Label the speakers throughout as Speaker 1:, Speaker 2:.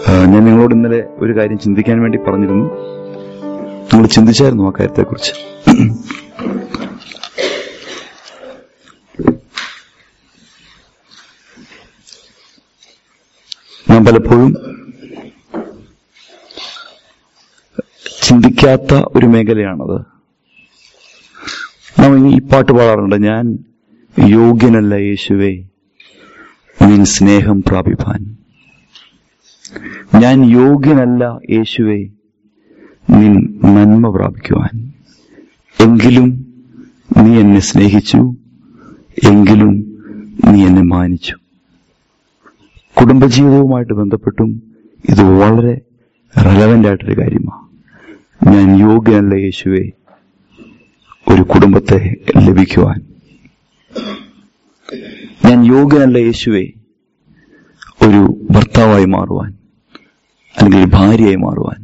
Speaker 1: ഞാൻ നിങ്ങളോട് ഇന്നലെ ഒരു കാര്യം ചിന്തിക്കാൻ വേണ്ടി പറഞ്ഞിരുന്നു. നിങ്ങൾ ചിന്തിച്ചായിരുന്നു ആ കാര്യത്തെക്കുറിച്ച്. ഞാൻ പലപ്പോഴും ചിന്തിക്കാത്ത ഒരു മേഖലയാണത്. നാം ഈ പാട്ട് പാടാറുണ്ട്, ഞാൻ യോഗ്യനല്ല യേശുവേ നിൻ സ്നേഹം പ്രാപിപ്പാൻ. ഞാൻ യോഗ്യനല്ല യേശുവേ നിൻ നന്മ പ്രാപിക്കുവാൻ. എങ്കിലും നീ എന്നെ സ്നേഹിച്ചു, എങ്കിലും നീ എന്നെ മാനിച്ചു. കുടുംബജീവിതവുമായിട്ട് ബന്ധപ്പെട്ടും ഇത് വളരെ റെലവന്റ് ആയിട്ടൊരു കാര്യമാണ്. ഞാൻ യോഗ്യനല്ല യേശുവേ ഒരു കുടുംബത്തെ ലഭിക്കുവാൻ. ഞാൻ യോഗ്യനല്ല യേശുവേ ഒരു ഭർത്താവായി മാറുവാൻ, അല്ലെങ്കിൽ ഒരു ഭാര്യയായി മാറുവാൻ.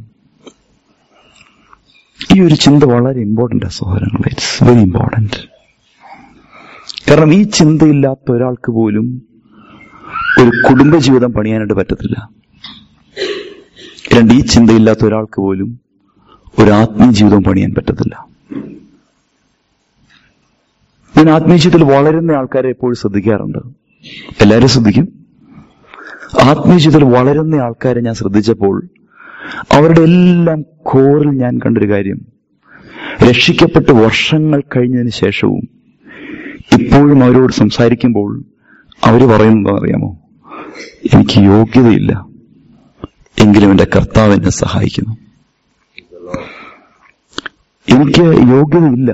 Speaker 1: ഈ ഒരു ചിന്ത വളരെ ഇമ്പോർട്ടന്റ് സഹോദരങ്ങളെ. It's very important. കാരണം ഈ ചിന്തയില്ലാത്ത ഒരാൾക്ക് പോലും ഒരു കുടുംബജീവിതം പണിയാനായിട്ട് പറ്റത്തില്ല. ഈ ചിന്തയില്ലാത്ത ഒരാൾക്ക് പോലും ഒരു ആത്മീയ ജീവിതം പണിയാൻ പറ്റത്തില്ല. ഞാൻ ആത്മീയ ജീവിതത്തിൽ വളരുന്ന ആൾക്കാരെ എപ്പോഴും ശ്രദ്ധിക്കാറുണ്ട്. എല്ലാവരും ശ്രദ്ധിക്കും. ആത്മീയ ജീവിതത്തിൽ വളരുന്ന ആൾക്കാരെ ഞാൻ ശ്രദ്ധിച്ചപ്പോൾ അവരുടെ എല്ലാം കോറിൽ ഞാൻ കണ്ടൊരു കാര്യം, രക്ഷിക്കപ്പെട്ട് വർഷങ്ങൾ കഴിഞ്ഞതിന് ശേഷവും ഇപ്പോഴും അവരോട് സംസാരിക്കുമ്പോൾ അവര് പറയുന്നത് അറിയാമോ? എനിക്ക് യോഗ്യതയില്ല, എങ്കിലും എന്റെ കർത്താവ് എന്നെ സഹായിക്കുന്നു. എനിക്ക് യോഗ്യതയില്ല.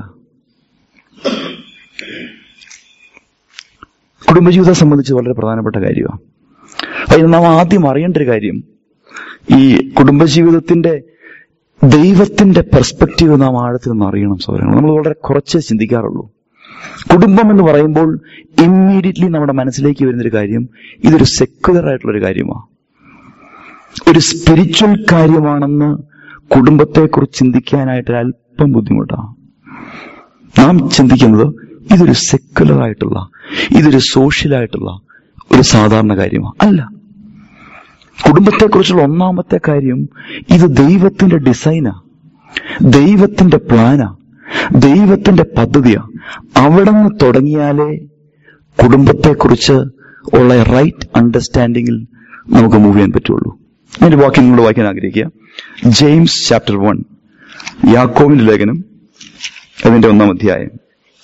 Speaker 1: കുടുംബജീവിതത്തെ സംബന്ധിച്ച് വളരെ പ്രധാനപ്പെട്ട കാര്യമാണ്. അത് നാം ആദ്യം അറിയേണ്ട ഒരു കാര്യം, ഈ കുടുംബജീവിതത്തിന്റെ ദൈവത്തിന്റെ പെർസ്പെക്റ്റീവ് നാം ആഴത്തിൽ നിന്ന് അറിയണം സൗകര്യങ്ങൾ. നമ്മൾ വളരെ കുറച്ച് ചിന്തിക്കാറുള്ളൂ. കുടുംബം എന്ന് പറയുമ്പോൾ ഇമ്മീഡിയറ്റ്ലി നമ്മുടെ മനസ്സിലേക്ക് വരുന്നൊരു കാര്യം, ഇതൊരു സെക്യുലർ ആയിട്ടുള്ളൊരു കാര്യമാണ്, ഒരു സ്പിരിച്വൽ കാര്യമാണെന്ന് കുടുംബത്തെക്കുറിച്ച് ചിന്തിക്കാനായിട്ട് അല്പം ബുദ്ധിമുട്ടാണ്. നാം ചിന്തിക്കുന്നത് ഇതൊരു സെക്യുലർ ആയിട്ടുള്ള, ഇതൊരു സോഷ്യലായിട്ടുള്ള ഒരു സാധാരണ കാര്യമാണ്. അല്ല, കുടുംബത്തെക്കുറിച്ചുള്ള ഒന്നാമത്തെ കാര്യം, ഇത് ദൈവത്തിന്റെ ഡിസൈനാ, ദൈവത്തിന്റെ പ്ലാനാ, ദൈവത്തിന്റെ പദ്ധതിയാ. അവിടെ നിന്ന് തുടങ്ങിയാലേ കുടുംബത്തെക്കുറിച്ച് ഉള്ള റൈറ്റ് അണ്ടർസ്റ്റാൻഡിങ്ങിൽ നമുക്ക് മൂവ് ചെയ്യാൻ പറ്റുള്ളൂ. ഞാനൊരു വാക്യം നിങ്ങളോട് വായിക്കാൻ ആഗ്രഹിക്കുക. ജെയിംസ് ചാപ്റ്റർ 1, യാക്കോബിന്റെ ലേഖനം, അതിന്റെ 1-ാം അധ്യായം,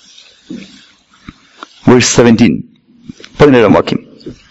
Speaker 1: വേഴ്സ് 17, 17-ാം വാക്യം.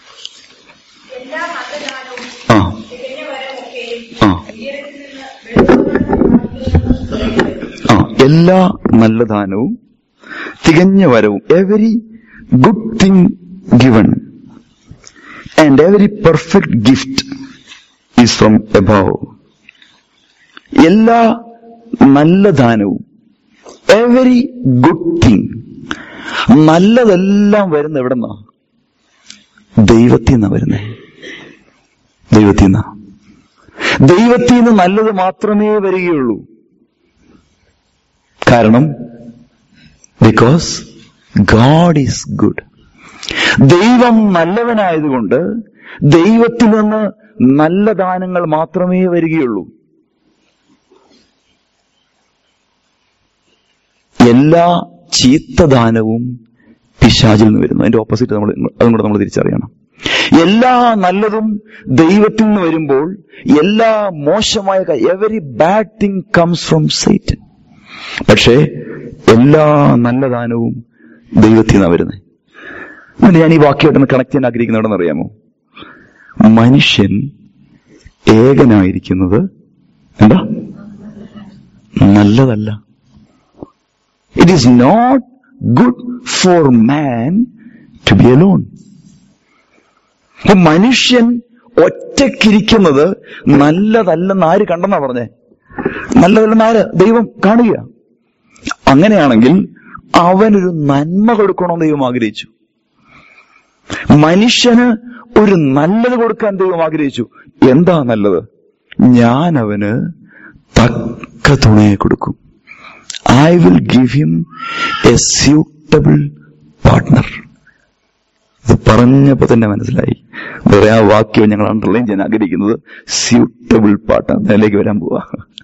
Speaker 1: എല്ലാ നല്ല ദാനവും തികഞ്ഞ വരവും, every good thing given and every perfect gift is from above. എല്ലാ നല്ല ദാനവും, എവരി ഗുഡ് തിങ്, നല്ലതെല്ലാം വരുന്ന എവിടെന്നാ? ദൈവത്തിൽ നിന്നാ വരുന്നേ. ദൈവത്തിൽ നിന്നാ. ദൈവത്തിൽ നിന്ന് നല്ലത് മാത്രമേ വരികയുള്ളൂ. കാരണം ബിക്കോസ് ഗോഡ് ഈസ് ഗുഡ്. ദൈവം നല്ലവനായതുകൊണ്ട് ദൈവത്തിൽ നിന്ന് നല്ല ദാനങ്ങൾ മാത്രമേ വരികയുള്ളൂ. എല്ലാ ചീത്ത ദാനവും പിശാചിൽ നിന്ന് വരുന്നു. അതിന്റെ ഓപ്പോസിറ്റ് അതും കൂടെ നമ്മൾ തിരിച്ചറിയണം. എല്ലാ നല്ലതും ദൈവത്തിൽ നിന്ന് വരുമ്പോൾ എല്ലാ മോശമായ, every bad thing comes from Satan. പക്ഷേ എല്ലാ നല്ല ദാനവും ദൈവത്തിൽ നിന്നാണ് വരുന്നത്. എന്നിട്ട് ഞാൻ ഈ വാക്യമായിട്ടൊന്ന് കണക്ട് ചെയ്യാൻ ആഗ്രഹിക്കുന്ന എവിടെ അറിയാമോ? മനുഷ്യൻ ഏകനായിരിക്കുന്നത് എന്താ? നല്ലതല്ല. It is not good for man to be alone. അപ്പൊ മനുഷ്യൻ ഒറ്റയ്ക്കിരിക്കുന്നത് നല്ലതല്ലെന്ന് ആര് കണ്ടെന്നാ പറഞ്ഞേ? നല്ലതല്ലെന്ന് ആര്? ദൈവം കാണുക. അങ്ങനെയാണെങ്കിൽ അവനൊരു നന്മ കൊടുക്കണമെന്ന് ദൈവം ആഗ്രഹിച്ചു. മനുഷ്യന് ഒരു നല്ലത് കൊടുക്കാൻ ദൈവം ആഗ്രഹിച്ചു. എന്താ നല്ലത്? ഞാൻ അവന് തക്ക തുണയെ കൊടുക്കും. I will give him a suitable partner. ഇത് പറഞ്ഞപ്പോ തന്നെ മനസ്സിലായി വേറെ ആ വാക്യം ഞങ്ങൾ അണ്ടർലൈൻ ചെയ്യാൻ ആഗ്രഹിക്കുന്നത് സ്യൂട്ടബിൾ പാട്ടാണ്. അതിലേക്ക് വരാൻ പോവാ.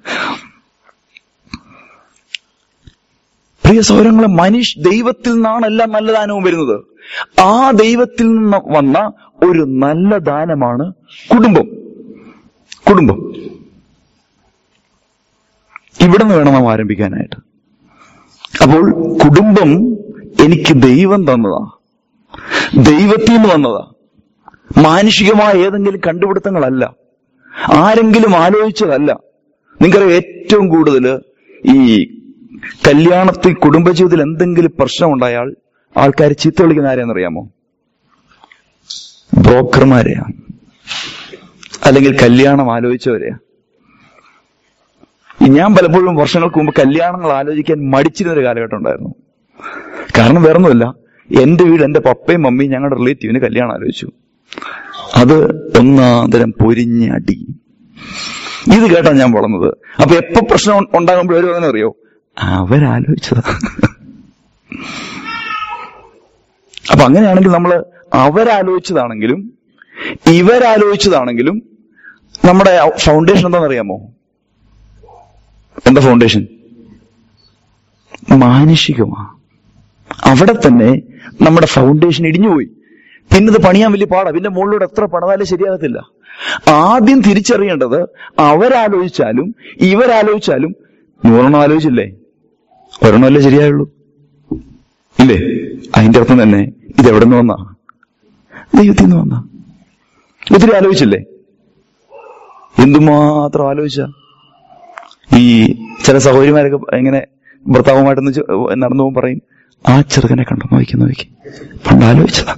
Speaker 1: പ്രിയ സഹോദരങ്ങളെ, ദൈവത്തിൽ നിന്നാണ് എല്ലാ നല്ല ദാനവും വരുന്നത്. ആ ദൈവത്തിൽ നിന്ന് വന്ന ഒരു നല്ല ദാനമാണ് കുടുംബം. ഇവിടെ നിന്ന് വേണം നാം ആരംഭിക്കാനായിട്ട്. അപ്പോൾ കുടുംബം എനിക്ക് ദൈവം തന്നതാ, ദൈവത്തിൽ നിന്ന് വന്നതാ. മാനുഷികമായ ഏതെങ്കിലും കണ്ടുപിടുത്തങ്ങളല്ല, ആരെങ്കിലും ആലോചിച്ചതല്ല. നിങ്ങൾക്കറിയാം, ഏറ്റവും കൂടുതൽ ഈ കല്യാണത്തിൽ കുടുംബജീവിതത്തിൽ എന്തെങ്കിലും പ്രശ്നം ഉണ്ടായാൽ ആൾക്കാർ ചീത്ത വിളിക്കുന്ന ആരെയാണെന്നറിയാമോ? ബ്രോക്കർമാരെയാ, അല്ലെങ്കിൽ കല്യാണം ആലോചിച്ചവരെയാ. ഞാൻ പലപ്പോഴും വർഷങ്ങൾക്ക് മുമ്പ് കല്യാണങ്ങൾ ആലോചിക്കാൻ മടിച്ചിരുന്നൊരു കാലഘട്ടം ഉണ്ടായിരുന്നു. കാരണം വേറൊന്നുമില്ല, എന്റെ വീട് എന്റെ പപ്പയും മമ്മിയും ഞങ്ങളുടെ റിലേറ്റീവിന് കല്യാണം ആലോചിച്ചു. അത് ഒന്നാന്തരം പൊരിഞ്ഞ അടി. ഇത് കേട്ടാണ് ഞാൻ വളർന്നത്. അപ്പൊ എപ്പോ പ്രശ്നം ഉണ്ടാകുമ്പോൾ അവർ പറയുന്നത് അറിയോ? അവരാലോചിച്ചതാ. അപ്പൊ അങ്ങനെയാണെങ്കിൽ നമ്മൾ അവരാലോചിച്ചതാണെങ്കിലും ഇവരാലോചിച്ചതാണെങ്കിലും നമ്മുടെ ഫൗണ്ടേഷൻ എന്താണെന്നറിയാമോ? എന്താ ഫൗണ്ടേഷൻ? മാനുഷികമാ. അവിടെ തന്നെ നമ്മുടെ ഫൗണ്ടേഷൻ ഇടിഞ്ഞുപോയി. പിന്നത് പണിയാൻ വലിയ പാടാ. പിന്നെ മുകളിലൂടെ എത്ര പണിതാലും ശരിയാകത്തില്ല. ആദ്യം തിരിച്ചറിയേണ്ടത് അവരാലോചിച്ചാലും ഇവരാലോചിച്ചാലും നൂറെണ്ണം ആലോചിച്ചില്ലേ, ഒരെണ്ണമല്ലേ ശരിയായുള്ളൂ, ഇല്ലേ? അതിന്റെ അർത്ഥം തന്നെ ഇതെവിടെ നിന്ന് വന്നാ? ദൈവത്തിൽ നിന്ന് വന്നാ. ഒത്തിരി ആലോചിച്ചില്ലേ? എന്തുമാത്രം ആലോചിച്ച. ഈ ചില സഹോദരിമാരൊക്കെ ഇങ്ങനെ ഭർത്താവുമായിട്ടൊന്ന് നടന്നു പോകുമ്പോൾ പറയും, ആ ചെറുക്കനെ കണ്ടു, നോക്കി പണ്ട് ആലോചിച്ചതാ.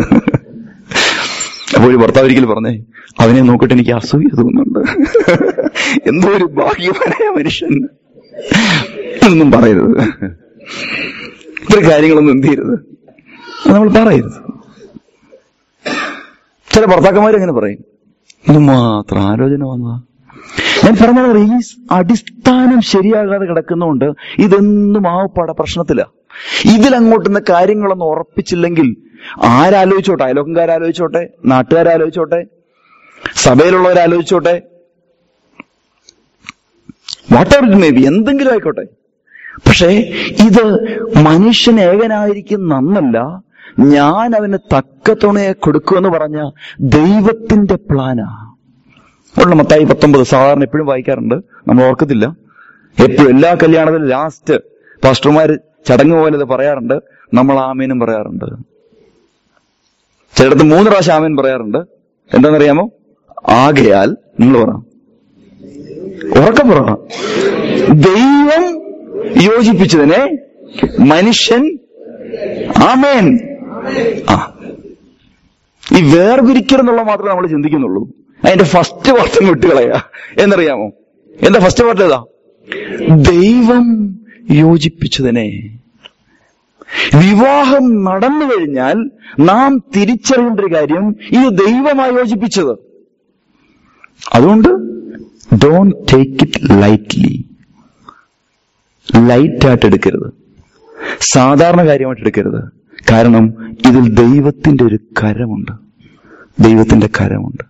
Speaker 1: അപ്പോൾ ഒരു ഭർത്താവ് ഒരിക്കലും പറഞ്ഞേ, അവനെ നോക്കിയിട്ട് എനിക്ക് അസൂയ തോന്നുന്നുണ്ട്, എന്തോ ഒരു ഭാഗ്യവാനായ മനുഷ്യൻ. ഇതൊന്നും പറയരുത്, ഇത്തരം കാര്യങ്ങളൊന്നും എന്ത് ചെയ്യരുത്, നമ്മൾ പറയരുത്. ചില ഭർത്താക്കന്മാരെങ്ങനെ പറയും, ഇത് മാത്രം ആലോചന വന്നതാ. ഞാൻ പറഞ്ഞത് ഈ അടിസ്ഥാനം ശരിയാകാതെ കിടക്കുന്നതുകൊണ്ട് ഇതെന്നും ആവപ്പാട പ്രശ്നത്തില്ല. ഇതിലങ്ങോട്ടുന്ന കാര്യങ്ങളൊന്നും ഉറപ്പിച്ചില്ലെങ്കിൽ ആരാലോചിച്ചോട്ടെ, അയലോക്കംകാരാലോചിച്ചോട്ടെ, നാട്ടുകാരാലോചിച്ചോട്ടെ, സഭയിലുള്ളവരാലോചിച്ചോട്ടെ, whatever it may be, എന്തെങ്കിലും ആയിക്കോട്ടെ. പക്ഷേ ഇത് മനുഷ്യൻ ഏകനായിരിക്കും നന്നല്ല, ഞാൻ അവന് തക്ക തുണയെ കൊടുക്കുമെന്ന് പറഞ്ഞ ദൈവത്തിന്റെ പ്ലാനാ. ഉള്ള മത്തായി 19 സാധാരണ എപ്പോഴും വായിക്കാറുണ്ട്, നമ്മൾ ഓർക്കത്തില്ല. എപ്പോഴും എല്ലാ കല്യാണത്തിലും ലാസ്റ്റ് പാസ്റ്റർമാര് ചടങ്ങ് പോലെ ഇത് പറയാറുണ്ട്, നമ്മൾ ആമേനും പറയാറുണ്ട്. ചിലടത്ത് 3 പ്രാവശ്യം ആമേൻ പറയാറുണ്ട്. എന്താണെന്നറിയാമോ? ആകയാൽ നിങ്ങൾ പറ, ഉറക്കം പറ, ദൈവം യോജിപ്പിച്ചതിനെ മനുഷ്യൻ ആമേൻ. ഈ വേർതിരിക്കലെന്നുള്ള മാത്രമേ നമ്മൾ ചിന്തിക്കുന്നുള്ളൂ. അതിന്റെ ഫസ്റ്റ് പാർട്ട് വിട്ടുകളയാ. എന്നറിയാമോ? എന്താ ഫസ്റ്റ് പാർട്ട്? ഏതാ? ദൈവം യോജിപ്പിച്ചതിനെ. വിവാഹം നടന്നു കഴിഞ്ഞാൽ നാം തിരിച്ചറിയേണ്ട ഒരു കാര്യം, ഇത് ദൈവമായി യോജിപ്പിച്ചത്. അതുകൊണ്ട് ഡോണ്ട് ടേക്ക് ഇറ്റ് ലൈറ്റ്ലി. ലൈറ്റായിട്ട് എടുക്കരുത്, സാധാരണ കാര്യമായിട്ട് എടുക്കരുത്. കാരണം ഇതിൽ ദൈവത്തിന്റെ ഒരു കരമുണ്ട്. ദൈവത്തിന്റെ കരമുണ്ട്.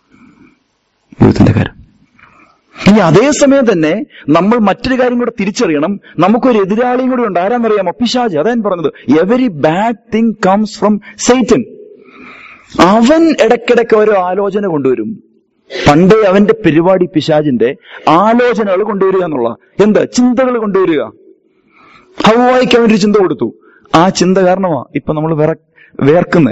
Speaker 1: ഇനി അതേസമയം തന്നെ നമ്മൾ മറ്റൊരു കാര്യം കൂടെ തിരിച്ചറിയണം. നമുക്കൊരു എതിരാളിയും കൂടി ഉണ്ട്. ആരാന്നറിയാമോ? പിശാച്. അതാണ് പറഞ്ഞത്, every bad thing comes from Satan. അവൻ ഇടയ്ക്കിടയ്ക്ക് ഓരോ ആലോചന കൊണ്ടുവരും. പണ്ടേ അവന്റെ പരിപാടി പിശാചിന്റെ ആലോചനകൾ കൊണ്ടുവരിക എന്നുള്ള, എന്താ? ചിന്തകൾ കൊണ്ടുവരിക. ഹവ്വായിക്ക് അവനൊരു ചിന്ത കൊടുത്തു. ആ ചിന്ത കാരണമാ ഇപ്പൊ നമ്മൾ വേർക്കുന്നേ.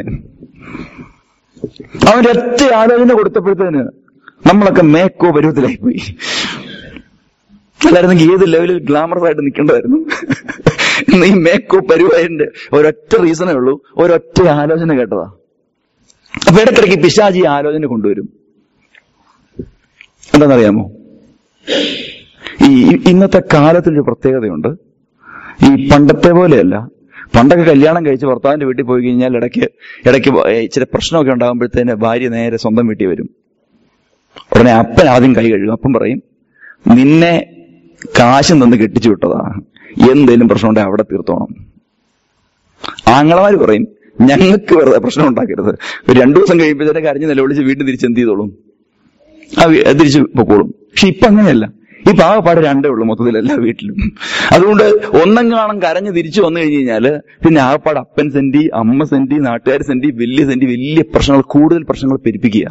Speaker 1: അവന്റെ ഒറ്റ ആലോചന കൊടുത്തപ്പോഴത്തേന് നമ്മളൊക്കെ മേക്കോ പരുവത്തിലായി പോയി. അല്ലായിരുന്നെങ്കിൽ ഏത് ലെവലിൽ ഗ്ലാമറസ് ആയിട്ട് നിൽക്കേണ്ടതായിരുന്നു. ഈ മേക്കോ പരുവായതിന്റെ ഒരൊറ്റ റീസണേ ഉള്ളൂ, ഒരൊറ്റ ആലോചന കേട്ടതാ. അപ്പൊ ഇടയ്ക്കിടയ്ക്ക് പിശാചി ആലോചന കൊണ്ടുവരും. എന്താണെന്നറിയാമോ? ഈ ഇന്നത്തെ കാലത്തിലൊരു പ്രത്യേകതയുണ്ട്. ഈ പണ്ടത്തെ പോലെയല്ല. പണ്ടൊക്കെ കല്യാണം കഴിച്ച് ഭർത്താവിന്റെ വീട്ടിൽ പോയി കഴിഞ്ഞാൽ ഇടയ്ക്ക് ഇച്ചിരി പ്രശ്നമൊക്കെ ഉണ്ടാകുമ്പോഴത്തേന് ഭാര്യ നേരെ സ്വന്തം വീട്ടിൽ വരും. ഉടനെ അപ്പൻ ആദ്യം കൈ കഴുകും. അപ്പം പറയും, നിന്നെ കാശും തന്ന് കെട്ടിച്ചു വിട്ടതാ, എന്തേലും പ്രശ്നം ഉണ്ടെങ്കിൽ അവിടെ തീർത്തോണം. ആങ്ങളമാര് പറയും, ഞങ്ങൾക്ക് വെറുതെ പ്രശ്നം ഉണ്ടാക്കരുത്. ഒരു 2 ദിവസം കഴിയുമ്പോൾ തന്നെ കരഞ്ഞ് നിലവിളിച്ച് വീണ്ടും തിരിച്ച് എന്ത് ചെയ്തോളും, തിരിച്ചു പൊക്കോളും. പക്ഷെ ഇപ്പൊ അങ്ങനെയല്ല. ഇപ്പൊ ആകെപ്പാട് 2 ഉള്ളൂ മൊത്തത്തിൽ എല്ലാ വീട്ടിലും. അതുകൊണ്ട് ഒന്നെങ്ങാണം കരഞ്ഞ് തിരിച്ചു വന്നു കഴിഞ്ഞു കഴിഞ്ഞാല് പിന്നെ ആകെപ്പാട് അപ്പൻ സെന്റി, അമ്മ സെന്റി, നാട്ടുകാർ സെന്റി, വലിയ പ്രശ്നങ്ങൾ, കൂടുതൽ പ്രശ്നങ്ങൾ പെരുപ്പിക്കുക.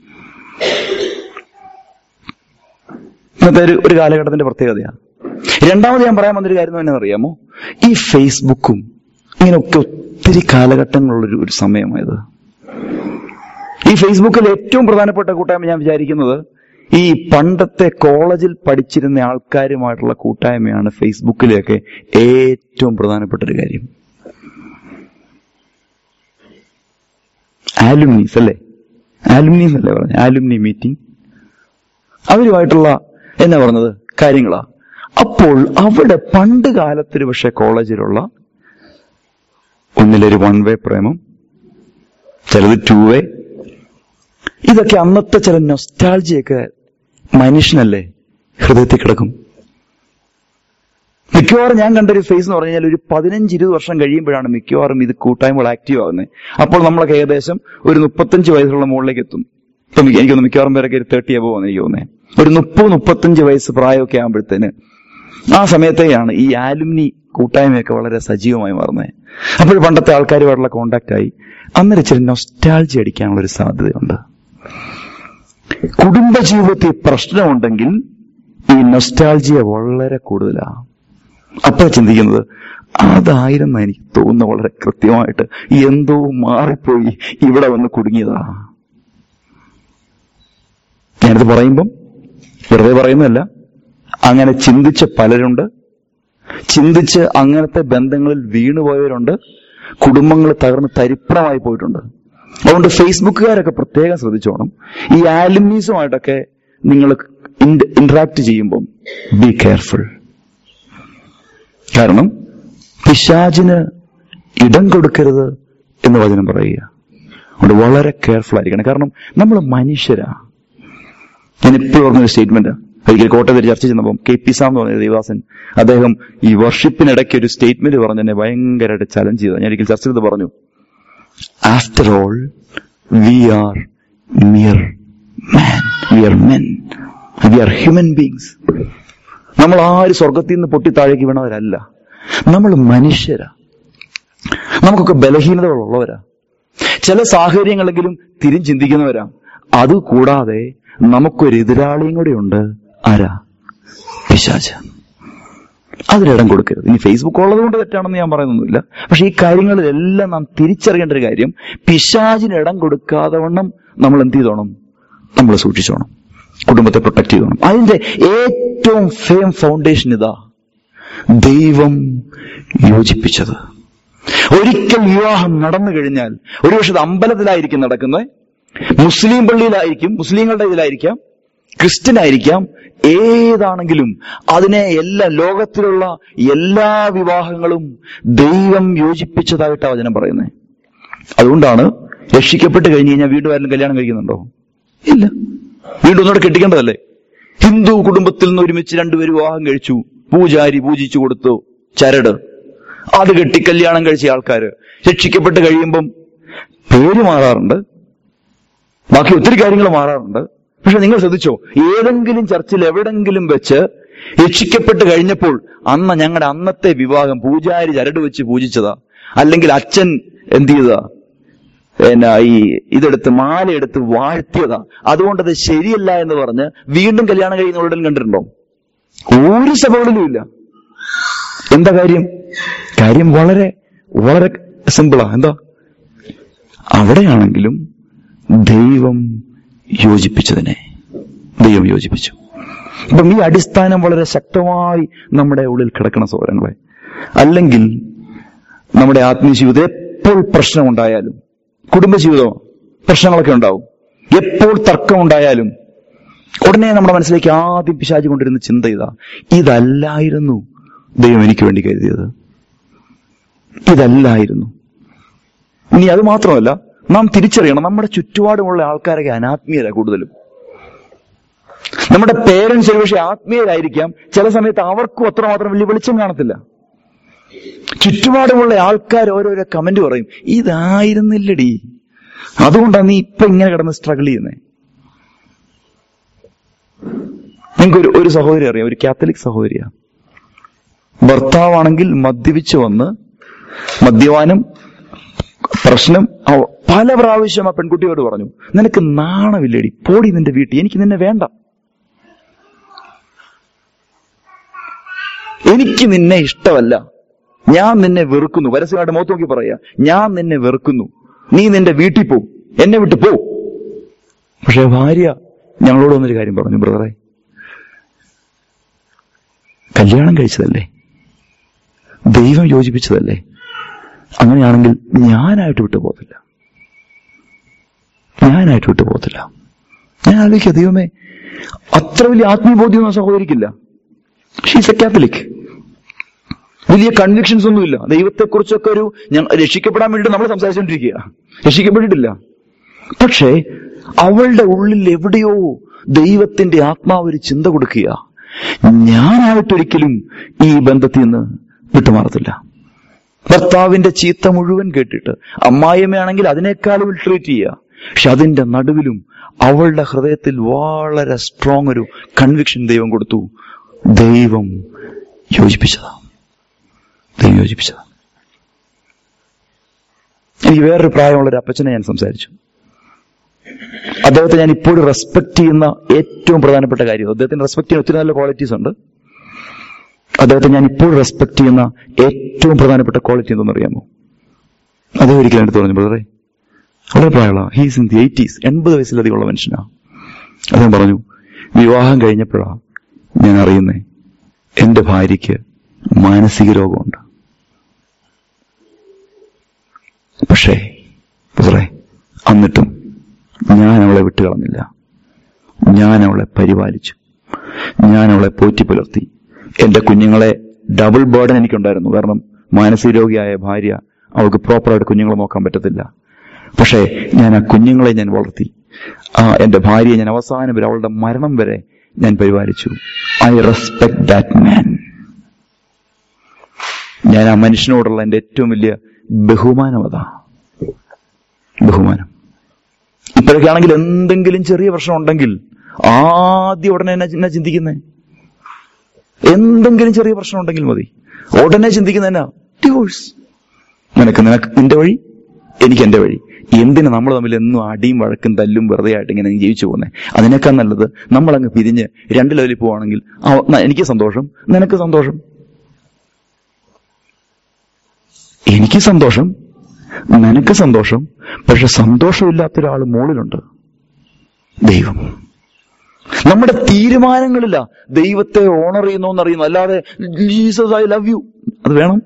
Speaker 1: ഇന്നത്തെ ഒരു കാലഘട്ടത്തിന്റെ പ്രത്യേകതയാണ്. രണ്ടാമത് ഞാൻ പറയാൻ വന്നൊരു കാര്യം തന്നെ അറിയാമോ, ഈ ഫേസ്ബുക്കും ഇങ്ങനെയൊക്കെ ഒത്തിരി കാലഘട്ടങ്ങളുള്ളൊരു ഒരു സമയമായത്. ഈ ഫേസ്ബുക്കിൽ ഏറ്റവും പ്രധാനപ്പെട്ട കൂട്ടായ്മ ഞാൻ വിചാരിക്കുന്നത് ഈ പണ്ടത്തെ കോളേജിൽ പഠിച്ചിരുന്ന ആൾക്കാരുമായിട്ടുള്ള കൂട്ടായ്മയാണ് ഫേസ്ബുക്കിലെയൊക്കെ ഏറ്റവും പ്രധാനപ്പെട്ട ഒരു കാര്യം. ആലുമിനീസ് അല്ലേ, ആലുമിനീസ് അല്ലേ പറഞ്ഞ, ആലുമിനി മീറ്റിംഗ്, അവരുമായിട്ടുള്ള എന്നാ പറഞ്ഞത് കാര്യങ്ങളാ. അപ്പോൾ അവിടെ പണ്ട് കാലത്തൊരു പക്ഷെ കോളേജിലുള്ള ഒന്നിലൊരു 1 വേ പ്രേമം, ചിലത് 2 വേ, ഇതൊക്കെ അന്നത്തെ ചില നൊസ്റ്റാൾജിയൊക്കെ മനുഷ്യനല്ലേ ഹൃദയത്തിൽ കിടക്കും. മിക്കവാറും ഞാൻ കണ്ടൊരു ഫേസ് എന്ന് പറഞ്ഞു കഴിഞ്ഞാൽ ഒരു 15-20 വർഷം കഴിയുമ്പോഴാണ് മിക്കവാറും ഇത് കൂട്ടായ്മകൾ ആക്റ്റീവ് ആകുന്നത്. അപ്പോൾ നമ്മളൊക്കെ ഏകദേശം ഒരു 35 വയസ്സുള്ള മുകളിലേക്ക് എത്തും. ഇപ്പൊ എനിക്കൊന്ന് മിക്കവാറും പേരൊക്കെ ഒരു 30 above ആണ് എനിക്ക് തോന്നുന്നത്. ഒരു 30-35 വയസ്സ് പ്രായമൊക്കെ ആകുമ്പോഴത്തേന് ആ സമയത്തെയാണ് ഈ ആലുമിനി കൂട്ടായ്മയൊക്കെ വളരെ സജീവമായി മാറുന്നത്. അപ്പോൾ പണ്ടത്തെ ആൾക്കാരുമായിട്ടുള്ള കോണ്ടാക്ട് ആയി അന്നേരം ഇച്ചിരി നൊസ്റ്റാൾജി അടിക്കാനുള്ളൊരു സാധ്യതയുണ്ട്. കുടുംബജീവിതത്തിൽ പ്രശ്നമുണ്ടെങ്കിൽ ഈ നൊസ്റ്റാൾജിയ വളരെ കൂടുതലാണ്. അപ്പൊ ചിന്തിക്കുന്നത് അതായിരുന്നു എനിക്ക് തോന്നുന്നു വളരെ കൃത്യമായിട്ട്, എന്തോ മാറിപ്പോയി ഇവിടെ വന്ന് കുടുങ്ങിയതാ. ഞാനിത് പറയുമ്പം വെറുതെ പറയുന്നതല്ല, അങ്ങനെ ചിന്തിച്ച പലരുണ്ട്, ചിന്തിച്ച് അങ്ങനത്തെ ബന്ധങ്ങളിൽ വീണുപോയവരുണ്ട്, കുടുംബങ്ങൾ തകർന്ന് തരിപ്പണമായി പോയിട്ടുണ്ട്. അതുകൊണ്ട് ഫേസ്ബുക്കുകാരൊക്കെ പ്രത്യേകം ശ്രദ്ധിച്ചോണം. ഈ ആലുമിനീസുമായിട്ടൊക്കെ നിങ്ങൾ ഇന്ററാക്ട് ചെയ്യുമ്പം ബി കെയർഫുൾ. കാരണം പിശാചിന് ഇടം കൊടുക്കരുത് എന്ന് വചനം പറയുക. അതുകൊണ്ട് വളരെ കെയർഫുൾ ആയിരിക്കണം. കാരണം നമ്മൾ മനുഷ്യരാ. ഞാൻ എപ്പോഴും പറഞ്ഞൊരു സ്റ്റേറ്റ്മെന്റ്, ഒരിക്കൽ കോട്ടയത്തിൽ ചർച്ച ചെയ്യുന്നപ്പം KP സാം എന്ന് പറഞ്ഞ ദേവാസൻ, അദ്ദേഹം ഈ വർഷിപ്പിനിടയ്ക്ക് ഒരു സ്റ്റേറ്റ്മെന്റ് പറഞ്ഞ് എന്നെ ഭയങ്കരമായിട്ട് ചലഞ്ച് ചെയ്ത. ഞാൻ ഒരിക്കൽ ചർച്ച ചെയ്ത് പറഞ്ഞു, after all we are mere man, we are men, we are human beings. നമ്മൾ ആരും സ്വർഗത്തിൽ നിന്ന് പൊട്ടി താഴേക്ക് വീണവരല്ല, നമ്മൾ മനുഷ്യരാ. നമുക്കൊക്കെ ബലഹീനതകളുള്ളവരാ, ചില സാഹചര്യങ്ങളെങ്കിലും ചിന്തിക്കുന്നവരാ. അതുകൂടാതെ നമുക്കൊരു എതിരാളിയും കൂടെ ഉണ്ട്. ആരാ? പിശാച്. അതിനിടം കൊടുക്കരുത്. ഇനി ഫേസ്ബുക്ക് ഉള്ളത് കൊണ്ട് തെറ്റാണെന്ന് ഞാൻ പറയുന്നൊന്നുമില്ല. പക്ഷെ ഈ കാര്യങ്ങളിലെല്ലാം നാം തിരിച്ചറിയേണ്ട ഒരു കാര്യം, പിശാചിന് ഇടം കൊടുക്കാതെ വണ്ണം നമ്മൾ എന്ത് ചെയ്തോണം? നമ്മൾ സൂക്ഷിച്ചോണം, കുടുംബത്തെ പ്രൊട്ടക്ട് ചെയ്തോണം. അതിന്റെ ഏറ്റവും ഫൗണ്ടേഷൻ ഇതാ, ദൈവം യോജിപ്പിച്ചത്. ഒരിക്കൽ വിവാഹം നടന്നു കഴിഞ്ഞാൽ, ഒരുപക്ഷെ അത് അമ്പലത്തിലായിരിക്കും നടക്കുന്നത്, മുസ്ലിം പള്ളിയിലായിരിക്കും, മുസ്ലിങ്ങളുടെ ഇതിലായിരിക്കാം, ക്രിസ്ത്യൻ ആയിരിക്കാം, ഏതാണെങ്കിലും അതിനെ ലോകത്തിലുള്ള എല്ലാ വിവാഹങ്ങളും ദൈവം യോജിപ്പിച്ചതായിട്ടാണ് വചനം പറയുന്നത്. അതുകൊണ്ടാണ് രക്ഷിക്കപ്പെട്ട് കഴിഞ്ഞ് കഴിഞ്ഞാൽ വീണ്ടും ആരും കല്യാണം കഴിക്കുന്നുണ്ടോ? ഇല്ല. വീണ്ടും ഒന്നുകൂടെ കെട്ടിക്കേണ്ടതല്ലേ? ഹിന്ദു കുടുംബത്തിൽ നിന്ന് ഒരുമിച്ച് 2 പേര് വിവാഹം കഴിച്ചു, പൂജാരി പൂജിച്ചു കൊടുത്തു, ചരട്, അത് കെട്ടി കല്യാണം കഴിച്ച ആൾക്കാര് രക്ഷിക്കപ്പെട്ട് കഴിയുമ്പം പേര് മാറാറുണ്ട്, ബാക്കി ഒത്തിരി കാര്യങ്ങൾ മാറാറുണ്ട്. പക്ഷെ നിങ്ങൾ ശ്രദ്ധിച്ചോ, ഏതെങ്കിലും ചർച്ചിൽ എവിടെങ്കിലും വെച്ച് രക്ഷിക്കപ്പെട്ട് കഴിഞ്ഞപ്പോൾ ഞങ്ങളുടെ അന്നത്തെ വിവാഹം പൂജാരി ചരട് വെച്ച് പൂജിച്ചതാ, അല്ലെങ്കിൽ അച്ഛൻ എന്ത് ചെയ്തതാ, ഇതെടുത്ത് മാലയെടുത്ത് വാഴ്ത്തിയതാ, അതുകൊണ്ടത് ശരിയല്ല എന്ന് പറഞ്ഞ് വീണ്ടും കല്യാണം കഴിയുന്നവരുടെ കണ്ടിട്ടുണ്ടോ? ഒരു സഭകളിലും ഇല്ല. എന്താ കാര്യം വളരെ വളരെ സിമ്പിളാ. എന്താ? അവിടെയാണെങ്കിലും ദൈവം യോജിപ്പിച്ചതിനെ ദൈവം യോജിപ്പിച്ചു. അപ്പം ഈ അടിസ്ഥാനം വളരെ ശക്തമായി നമ്മുടെ ഉള്ളിൽ കിടക്കണ സഹോദരങ്ങളെ. അല്ലെങ്കിൽ നമ്മുടെ ആത്മീയ ജീവിതം എപ്പോൾ പ്രശ്നമുണ്ടായാലും, കുടുംബജീവിതം പ്രശ്നങ്ങളൊക്കെ ഉണ്ടാവും, എപ്പോൾ തർക്കമുണ്ടായാലും ഉടനെ നമ്മുടെ മനസ്സിലേക്ക് ആദ്യം പിശാച് കൊണ്ടിരുന്ന ചിന്ത ഇതല്ലായിരുന്നു ദൈവം എനിക്ക് വേണ്ടി കരുതിയത്, ഇതല്ലായിരുന്നു. ഇനി അത് മാത്രമല്ല, നാം തിരിച്ചറിയണം, നമ്മുടെ ചുറ്റുപാടുമുള്ള ആൾക്കാരൊക്കെ അനാത്മീയരാ കൂടുതലും. നമ്മുടെ പേരൻസ് ഒരുപക്ഷെ ആത്മീയരായിരിക്കാം, ചില സമയത്ത് അവർക്കും അത്രമാത്രം വലിയ വെളിച്ചം കാണത്തില്ല. ചുറ്റുപാടുമുള്ള ആൾക്കാർ ഓരോരോ കമന്റ് പറയും, ഇതായിരുന്നില്ലടി, അതുകൊണ്ടാണ് നീ ഇപ്പൊ ഇങ്ങനെ കിടന്ന് സ്ട്രഗിൾ ചെയ്യുന്നേ. നിങ്ങൾക്ക് ഒരു സഹോദരി അറിയാം, ഒരു കാത്തലിക് സഹോദരിയാ. ഭർത്താവാണെങ്കിൽ മദ്യപിച്ച് വന്ന്, മദ്യപാനം പ്രശ്നം, പല പ്രാവശ്യം ആ പെൺകുട്ടിയോട് പറഞ്ഞു, നിനക്ക് നാണമില്ലേടി, പോടി നിന്റെ വീട്ടിൽ, എനിക്ക് നിന്നെ വേണ്ട, എനിക്ക് നിന്നെ ഇഷ്ടമല്ല, ഞാൻ നിന്നെ വെറുക്കുന്നു. പരസ്യമായിട്ട് മുഖത്ത് നോക്കി പറയാ, ഞാൻ നിന്നെ വെറുക്കുന്നു, നീ നിന്റെ വീട്ടിൽ പോ, എന്നെ വിട്ട് പോ. പക്ഷെ ഭാര്യ ഞങ്ങളോട് വന്നൊരു കാര്യം പറഞ്ഞു, ബ്രദറെ, കല്യാണം കഴിച്ചതല്ലേ, ദൈവം യോജിപ്പിച്ചതല്ലേ, അങ്ങനെയാണെങ്കിൽ ഞാനായിട്ട് വിട്ടു പോകത്തില്ല. ഞാൻ ആലോചിക്കുക, ദൈവമേ, അത്ര വലിയ ആത്മീയബോധ്യമൊന്നും സഹോദരിക്കില്ല. She's a Catholic. വലിയ കൺവിക്ഷൻസ് ഒന്നുമില്ല. ദൈവത്തെക്കുറിച്ചൊക്കെ രക്ഷിക്കപ്പെടാൻ വേണ്ടിയിട്ട് നമ്മൾ സംസാരിച്ചുകൊണ്ടിരിക്കുക, രക്ഷിക്കപ്പെട്ടിട്ടില്ല. പക്ഷേ അവളുടെ ഉള്ളിൽ എവിടെയോ ദൈവത്തിന്റെ ആത്മാവ് ഒരു ചിന്ത കൊടുക്കുക, ഞാനായിട്ടൊരിക്കലും ഈ ബന്ധത്തിൽ നിന്ന് വിട്ടുമാറത്തില്ല. ഭർത്താവിന്റെ ചീത്ത മുഴുവൻ കേട്ടിട്ട് അമ്മായിയമ്മയാണെങ്കിൽ അതിനേക്കാളും ട്രീറ്റ് ചെയ്യുക. പക്ഷെ അതിന്റെ നടുവിലും അവളുടെ ഹൃദയത്തിൽ വളരെ സ്ട്രോങ് ഒരു കൺവിക്ഷൻ ദൈവം കൊടുത്തു. ദൈവം യോജിപ്പിച്ചതാ. എനിക്ക് വേറൊരു പ്രായമുള്ളൊരു അപ്പച്ചനെ ഞാൻ സംസാരിച്ചു. അദ്ദേഹത്തെ ഞാൻ ഇപ്പോഴും റെസ്പെക്ട് ചെയ്യുന്ന ഏറ്റവും പ്രധാനപ്പെട്ട കാര്യം, അദ്ദേഹത്തിന് റെസ്പെക്ട് ചെയ്യുന്ന ഒത്തിരി നല്ല ക്വാളിറ്റീസ് ഉണ്ട്. അദ്ദേഹത്തെ ഞാൻ ഇപ്പോഴും റെസ്പെക്ട് ചെയ്യുന്ന ഏറ്റവും പ്രധാനപ്പെട്ട ക്വാളിറ്റി എന്തെന്നറിയാമോ? അദ്ദേഹം ഒരിക്കലും എടുത്ത് പറഞ്ഞു, ബ്രദറെ, വളരെ പ്രായമുള്ള, ഹീസ് ഇൻ ദി 80s, 80 വയസ്സിലധികമുള്ള മനുഷ്യനാ. അദ്ദേഹം പറഞ്ഞു, വിവാഹം കഴിഞ്ഞപ്പോഴാണ് ഞാൻ അറിയുന്നേ എന്റെ ഭാര്യയ്ക്ക് മാനസിക രോഗമുണ്ട്. പക്ഷേ ബ്രദറെ, എന്നിട്ടും ഞാൻ അവളെ വിട്ടുകളഞ്ഞില്ല. ഞാൻ അവളെ പരിപാലിച്ചു, ഞാൻ അവളെ പോറ്റി പുലർത്തി. എന്റെ കുഞ്ഞുങ്ങളെ ഡബിൾ ബേർഡൻ എനിക്കുണ്ടായിരുന്നു. കാരണം മാനസിക രോഗിയായ ഭാര്യ, അവൾക്ക് പ്രോപ്പറായിട്ട് കുഞ്ഞുങ്ങളെ നോക്കാൻ പറ്റത്തില്ല. പക്ഷേ ഞാൻ ആ കുഞ്ഞുങ്ങളെ ഞാൻ വളർത്തി. എന്റെ ഭാര്യയെ ഞാൻ അവസാനം വരെ, അവളുടെ മരണം വരെ ഞാൻ പരിപാലിച്ചു. I respect that man. ഞാൻ ആ മനുഷ്യനോടുള്ള എന്റെ ഏറ്റവും വലിയ ബഹുമാനം അതാ. ഇപ്പോഴൊക്കെ ആണെങ്കിൽ എന്തെങ്കിലും ചെറിയ പ്രശ്നം ഉണ്ടെങ്കിൽ ആദ്യം ഉടനെ എന്നാ ചിന്തിക്കുന്നേ? എന്തെങ്കിലും ചെറിയ പ്രശ്നം ഉണ്ടെങ്കിൽ മതി, ഉടനെ ചിന്തിക്കുന്ന എന്നാ? ഡിവോഴ്സ്. നിനക്ക് നിന്റെ വഴി, എനിക്ക് എന്റെ വഴി. എന്തിനാ നമ്മൾ തമ്മിൽ എന്നും അടിയും വഴക്കും തല്ലും വെറുതെ ആയിട്ട് ഇങ്ങനെ ജീവിച്ചു പോകുന്നത്? അതിനേക്കാൾ നല്ലത് നമ്മളങ്ങ് പിരിഞ്ഞ് 2 ലെവലിൽ പോവാണെങ്കിൽ എനിക്ക് സന്തോഷം, നിനക്ക് സന്തോഷം. എനിക്ക് സന്തോഷം, നിനക്ക് സന്തോഷം. പക്ഷെ സന്തോഷമില്ലാത്തൊരാൾ മുകളിലുണ്ട്, ദൈവം. നമ്മുടെ തീരുമാനങ്ങളില്ല ദൈവത്തെ ഓണർ ചെയ്യുന്നോന്നറിയുന്നു. അല്ലാതെ ജീസസ് ഐ ലവ് യു, അത് വേണം.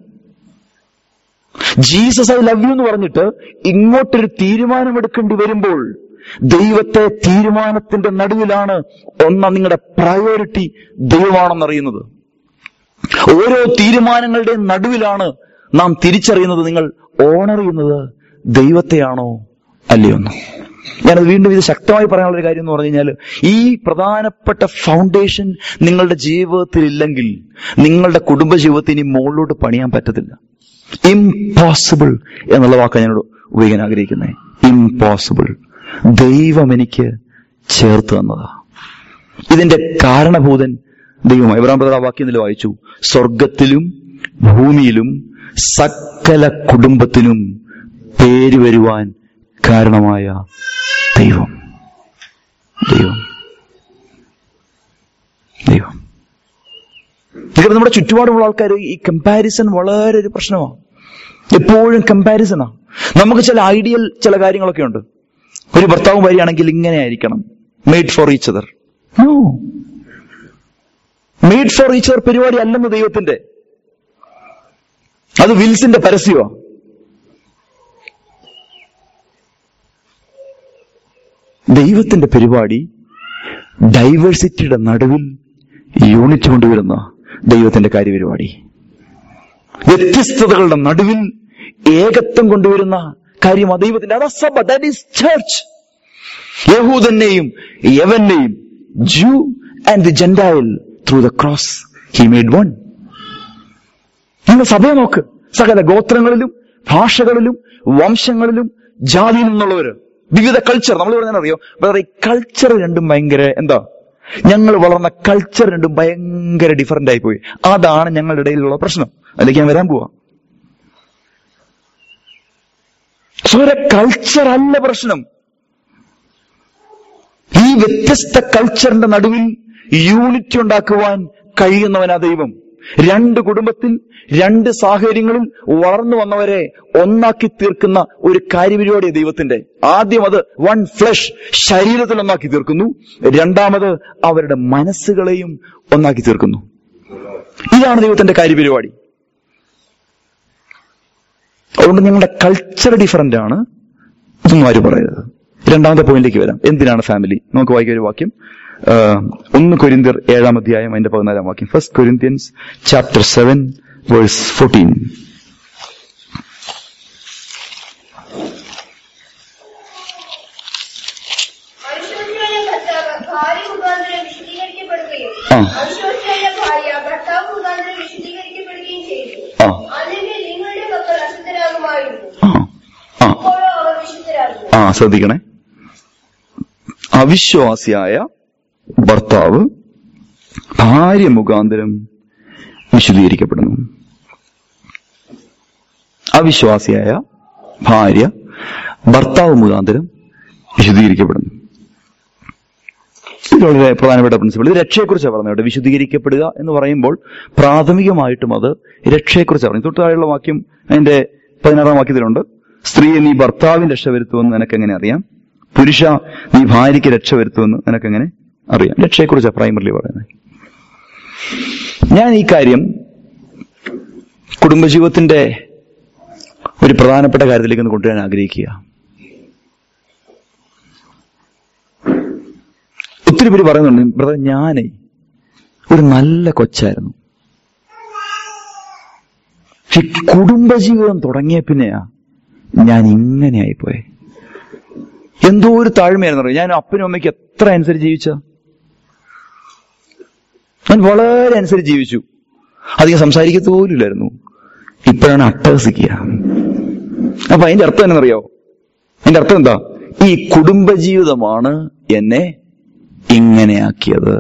Speaker 1: ജീസസ് ഐ ലവ് യു എന്ന് പറഞ്ഞിട്ട് ഇങ്ങോട്ടൊരു തീരുമാനമെടുക്കേണ്ടി വരുമ്പോൾ ദൈവത്തെ തീരുമാനത്തിന്റെ നടുവിലാണ് നിങ്ങളുടെ പ്രയോറിറ്റി ദൈവമാണെന്നറിയുന്നത്. ഓരോ തീരുമാനങ്ങളുടെയും നടുവിലാണ് നാം തിരിച്ചറിയുന്നത് നിങ്ങൾ ഓണർ ചെയ്യുന്നത് ദൈവത്തെയാണോ അല്ലയോന്ന്. ഞാനത് വീണ്ടും ഇത് ശക്തമായി പറയാനുള്ളൊരു കാര്യം എന്ന് പറഞ്ഞു കഴിഞ്ഞാൽ, ഈ പ്രധാനപ്പെട്ട ഫൗണ്ടേഷൻ നിങ്ങളുടെ ജീവിതത്തിൽ ഇല്ലെങ്കിൽ നിങ്ങളുടെ കുടുംബജീവിതത്തിൽ ഇനി മുകളിലോട്ട് പണിയാൻ പറ്റത്തില്ല. ഇംപോസിബിൾ എന്നുള്ള വാക്കാണ് ഞാനോട് ഉപയോഗിക്കാൻ ആഗ്രഹിക്കുന്നത്. ഇംപോസിബിൾ. ദൈവം എനിക്ക് ചേർത്ത് തന്നതാ. ഇതിന്റെ കാരണഭൂതൻ ദൈവമായി. ഇബ്രാഹിം ബ്രദർ ആ വാക്യത്തിൽ വായിച്ചു, സ്വർഗത്തിലും ഭൂമിയിലും സകല കുടുംബത്തിനും പേര് വരുവാൻ കാരണമായ ദൈവം. നമ്മുടെ ചുറ്റുപാടുമുള്ള ആൾക്കാർ ഈ കമ്പാരിസൺ വളരെ ഒരു പ്രശ്നമാണ്. എപ്പോഴും കമ്പാരിസണാ. നമുക്ക് ചില കാര്യങ്ങളൊക്കെ ഉണ്ട്. ഒരു ഭർത്താവും ഭാര്യയാണെങ്കിൽ ഇങ്ങനെ ആയിരിക്കണം, made for each other. No, made for each other പരിപാടി അല്ലെന്ന് ദൈവത്തിന്റെ. അത് വിൽസിന്റെ പരസ്യമാണ്. ദൈവത്തിന്റെ പരിപാടി ഡൈവേഴ്സിറ്റിയുടെ നടുവിൽ യൂണിറ്റ് കൊണ്ടുവരുന്ന ദൈവത്തിന്റെ കാര്യപരിപാടി. വ്യത്യസ്തതകളുടെ നടുവിൽ ഏകത്വം കൊണ്ടുവരുന്ന കാര്യമാണ് ദൈവത്തിന്റെ. അതാ സഭ, ദാറ്റ് ഈസ് ചർച്ച്. യഹൂദനെയും യവനെയും, Jew and the Gentile, through the cross he made one. നിങ്ങൾ സഭയെ നോക്ക്, സകല ഗോത്രങ്ങളിലും ഭാഷകളിലും വംശങ്ങളിലും ജാതിയിൽ നിന്നുള്ളവര്, വിവിധ കൾച്ചർ. നമ്മൾ പറഞ്ഞറിയോ, ഈ കൾച്ചർ രണ്ടും ഭയങ്കര എന്താ, ഞങ്ങൾ വളർന്ന കൾച്ചർ രണ്ടും ഭയങ്കര ഡിഫറന്റ് ആയി പോയി. അതാണ് ഞങ്ങളുടെ ഇടയിലുള്ള പ്രശ്നം. അതിലേക്ക് ഞാൻ വരാൻ പോവാ. കൾച്ചർ അല്ല പ്രശ്നം. ഈ വ്യത്യസ്ത കൾച്ചറിന്റെ നടുവിൽ യൂണിറ്റി ഉണ്ടാക്കുവാൻ കഴിയുന്നവനാ ദൈവം. രണ്ട് കുടുംബത്തിൽ, രണ്ട് സാഹചര്യങ്ങളിൽ വളർന്നു വന്നവരെ ഒന്നാക്കി തീർക്കുന്ന ഒരു കാര്യപരിപാടിയാണ് ദൈവത്തിന്റെ. ആദ്യം അത് വൺ ഫ്ലഷ്, ശരീരത്തിൽ ഒന്നാക്കി തീർക്കുന്നു. രണ്ടാമത് അവരുടെ മനസ്സുകളെയും ഒന്നാക്കി തീർക്കുന്നു. ഇതാണ് ദൈവത്തിന്റെ കാര്യപരിപാടി. അതുകൊണ്ട് ഞങ്ങളുടെ കൾച്ചർ ഡിഫറന്റ് ആണ്, ഇതൊന്നും ആരും പറയരുത്. രണ്ടാമത്തെ പോയിന്റിലേക്ക് വരാം. എന്തിനാണ് ഫാമിലി? നമുക്ക് വായിക്കാൻ ഒരു വാക്യം, 1 കൊരിന്ത്യർ 7-ാം അധ്യായം അതിന്റെ 14-ാം വാക്യം. 1 Corinthians chapter 7 verse 14. ശ്രദ്ധിക്കണേ. അവിശ്വാസിയായ ഭർത്താവ് ഭാര്യ മുഖാന്തരം വിശുദ്ധീകരിക്കപ്പെടുന്നു. അവിശ്വാസിയായ ഭാര്യ ഭർത്താവ് മുഖാന്തരം വിശുദ്ധീകരിക്കപ്പെടുന്നു. ഇത് വളരെ പ്രധാനപ്പെട്ട പ്രിൻസിപ്പിൾ. ഇത് രക്ഷയെക്കുറിച്ചാണ് പറഞ്ഞത്. വിശുദ്ധീകരിക്കപ്പെടുക എന്ന് പറയുമ്പോൾ പ്രാഥമികമായിട്ടും അത് രക്ഷയെക്കുറിച്ചാണ് പറഞ്ഞു. തൊട്ടായുള്ള വാക്യം അതിന്റെ 16-ാം വാക്യത്തിലുണ്ട്, സ്ത്രീയെ നീ ഭർത്താവിന് രക്ഷ വരുത്തുമെന്ന് നിനക്കെങ്ങനെ അറിയാം? പുരുഷ നീ ഭാര്യയ്ക്ക് രക്ഷ വരുത്തുമെന്ന് നിനക്കെങ്ങനെ അറിയാം? രക്ഷയെക്കുറിച്ചാണ് പ്രൈമറിലി പറയുന്നത്. ഞാൻ ഈ കാര്യം കുടുംബജീവിതത്തിന്റെ ഒരു പ്രധാനപ്പെട്ട കാര്യത്തിലേക്ക് ഒന്ന് കൊണ്ടുവരാൻ ആഗ്രഹിക്കുക. ഒത്തിരി പേര് പറയുന്നുണ്ട്, ബ്രദർ ഞാനേ ഒരു നല്ല കൊച്ചായിരുന്നു, പക്ഷെ കുടുംബജീവിതം തുടങ്ങിയ പിന്നെയാ ഞാൻ ഇങ്ങനെ ആയിപ്പോയെ. എന്തോ ഒരു താഴ്മയായിരുന്നു അറിയാം. ഞാൻ അപ്പനും അമ്മയ്ക്ക് എത്ര അനുസരിച്ച് ജീവിച്ച, ഞാൻ വളരെ അനുസരിച്ച് ജീവിച്ചു, അധികം സംസാരിക്കത്ത് പോലുമില്ലായിരുന്നു. ഇപ്പോഴാണ് അട്ടഹസിക്കുക. അപ്പൊ അതിന്റെ അർത്ഥം എന്നറിയോ? അതിന്റെ അർത്ഥം എന്താ? ഈ കുടുംബജീവിതമാണ് എന്നെ ഇങ്ങനെയാക്കിയത്.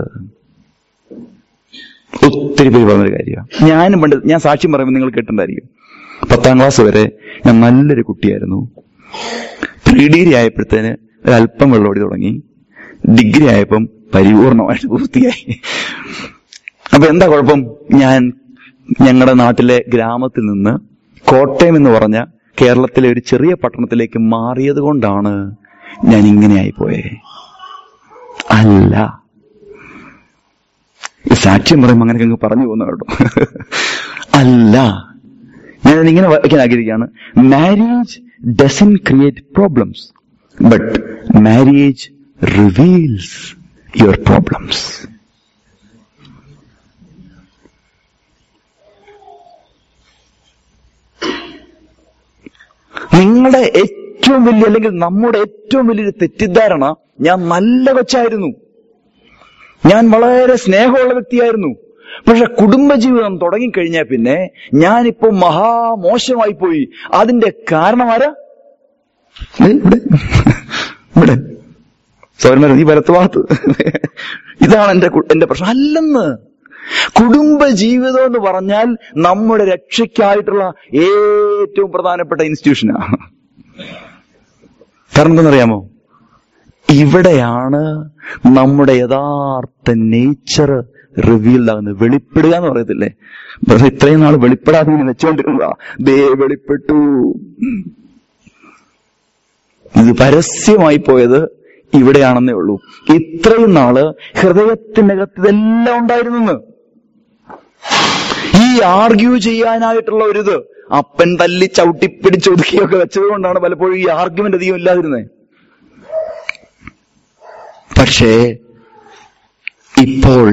Speaker 1: ഒത്തിരി പേര് പറഞ്ഞൊരു കാര്യമാണ്. ഞാനും പണ്ട്, ഞാൻ സാക്ഷ്യം പറയുമ്പോൾ നിങ്ങൾ കേട്ടിട്ടുണ്ടായിരിക്കും, 10ാം ക്ലാസ് വരെ ഞാൻ നല്ലൊരു കുട്ടിയായിരുന്നു. 3 ഡിഗ്രി ആയപ്പോഴത്തേന് ഒരല്പം വെള്ളമോടി തുടങ്ങി. ഡിഗ്രി ആയപ്പം പരിപൂർണമായിട്ട് പൂർത്തിയായി. അപ്പൊ എന്താ കുഴപ്പം? ഞാൻ ഞങ്ങളുടെ നാട്ടിലെ ഗ്രാമത്തിൽ നിന്ന് കോട്ടയം എന്ന് പറഞ്ഞ കേരളത്തിലെ ഒരു ചെറിയ പട്ടണത്തിലേക്ക് മാറിയത് കൊണ്ടാണ് ഞാൻ ഇങ്ങനെയായിപ്പോയെ. അല്ല, സാക്ഷ്യം പറയുമ്പോൾ അങ്ങനെയൊക്കെ പറഞ്ഞു പോകുന്ന കേട്ടോ. അല്ല, ഞാനിങ്ങനെ വയ്ക്കാൻ ആഗ്രഹിക്കുകയാണ്. Marriage doesn't create problems, but marriage reveals your problems. നിങ്ങളുടെ ഏറ്റവും വലിയ, അല്ലെങ്കിൽ നമ്മുടെ ഏറ്റവും വലിയൊരു തെറ്റിദ്ധാരണ, ഞാൻ നല്ല കൊച്ചായിരുന്നു, ഞാൻ വളരെ സ്നേഹമുള്ള വ്യക്തിയായിരുന്നു, പക്ഷെ കുടുംബജീവിതം തുടങ്ങിക്കഴിഞ്ഞാൽ പിന്നെ ഞാനിപ്പോ മഹാമോശമായി പോയി. അതിന്റെ കാരണം ആരാ? ഇവിടെ സൗരന്മാർ, ഈ വലത്തുഭാഗത്ത്. ഇതാണ് എന്റെ പ്രശ്നം. അല്ലെന്ന്. കുടുംബജീവിതം എന്ന് പറഞ്ഞാൽ നമ്മുടെ രക്ഷയ്ക്കായിട്ടുള്ള ഏറ്റവും പ്രധാനപ്പെട്ട ഇൻസ്റ്റിറ്റ്യൂഷനാണ്. കാരണം എന്തെന്നറിയാമോ? ഇവിടെയാണ് നമ്മുടെ യഥാർത്ഥ നേച്ചർ റിവീൽഡ് ആകുന്നത്. വെളിപ്പെടുക എന്ന് പറയത്തില്ലേ? ഇത്രയും നാൾ വെളിപ്പെടാതെ വെച്ചുകൊണ്ടിരുന്നതാ, ദേ വെളിപ്പെട്ടു. ഇത് പരസ്യമായി പോയത് ഇവിടെയാണെന്നേ ഉള്ളൂ. ഇത്രയും നാള് ഹൃദയത്തിനകത്ത് ഇതെല്ലാം ഉണ്ടായിരുന്നു. ഈ ആർഗ്യൂ ചെയ്യാനായിട്ടുള്ള ഒരിത് അപ്പൻ തല്ലി ചവിട്ടിപ്പിടിച്ചൊതുക്കിയൊക്കെ വെച്ചത് കൊണ്ടാണ് പലപ്പോഴും ഈ ആർഗ്യുമെന്റ് അധികം ഇല്ലാതിരുന്നത്. പക്ഷേ ഇപ്പോൾ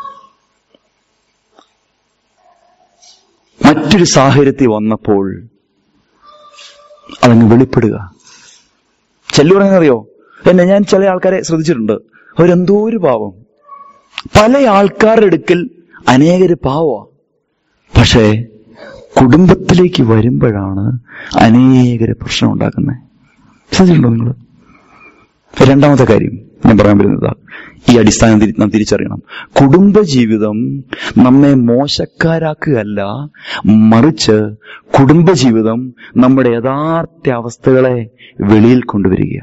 Speaker 1: മറ്റൊരു സാഹചര്യത്തിൽ വന്നപ്പോൾ അതങ്ങ് വെളിപ്പെടുക. ചെല്ലു പറയുന്നറിയോ എന്നെ? ഞാൻ ചില ആൾക്കാരെ ശ്രദ്ധിച്ചിട്ടുണ്ട്, അവരെന്തോ ഒരു പാവം. പല ആൾക്കാരുടെ അടുക്കൽ അനേകര് പാവമാ, പക്ഷേ കുടുംബത്തിലേക്ക് വരുമ്പോഴാണ് അനേകരെ പ്രശ്നം ഉണ്ടാക്കുന്നത്. ശ്രദ്ധിച്ചിട്ടുണ്ടോ നിങ്ങൾ? രണ്ടാമത്തെ കാര്യം ഞാൻ പറയാൻ വരുന്നത് ഈ അടിസ്ഥാനം നാം തിരിച്ചറിയണം. കുടുംബജീവിതം നമ്മെ മോശക്കാരാക്കുകയല്ല, മറിച്ച് കുടുംബജീവിതം നമ്മുടെ യഥാർത്ഥ അവസ്ഥകളെ വെളിയിൽ കൊണ്ടുവരിക.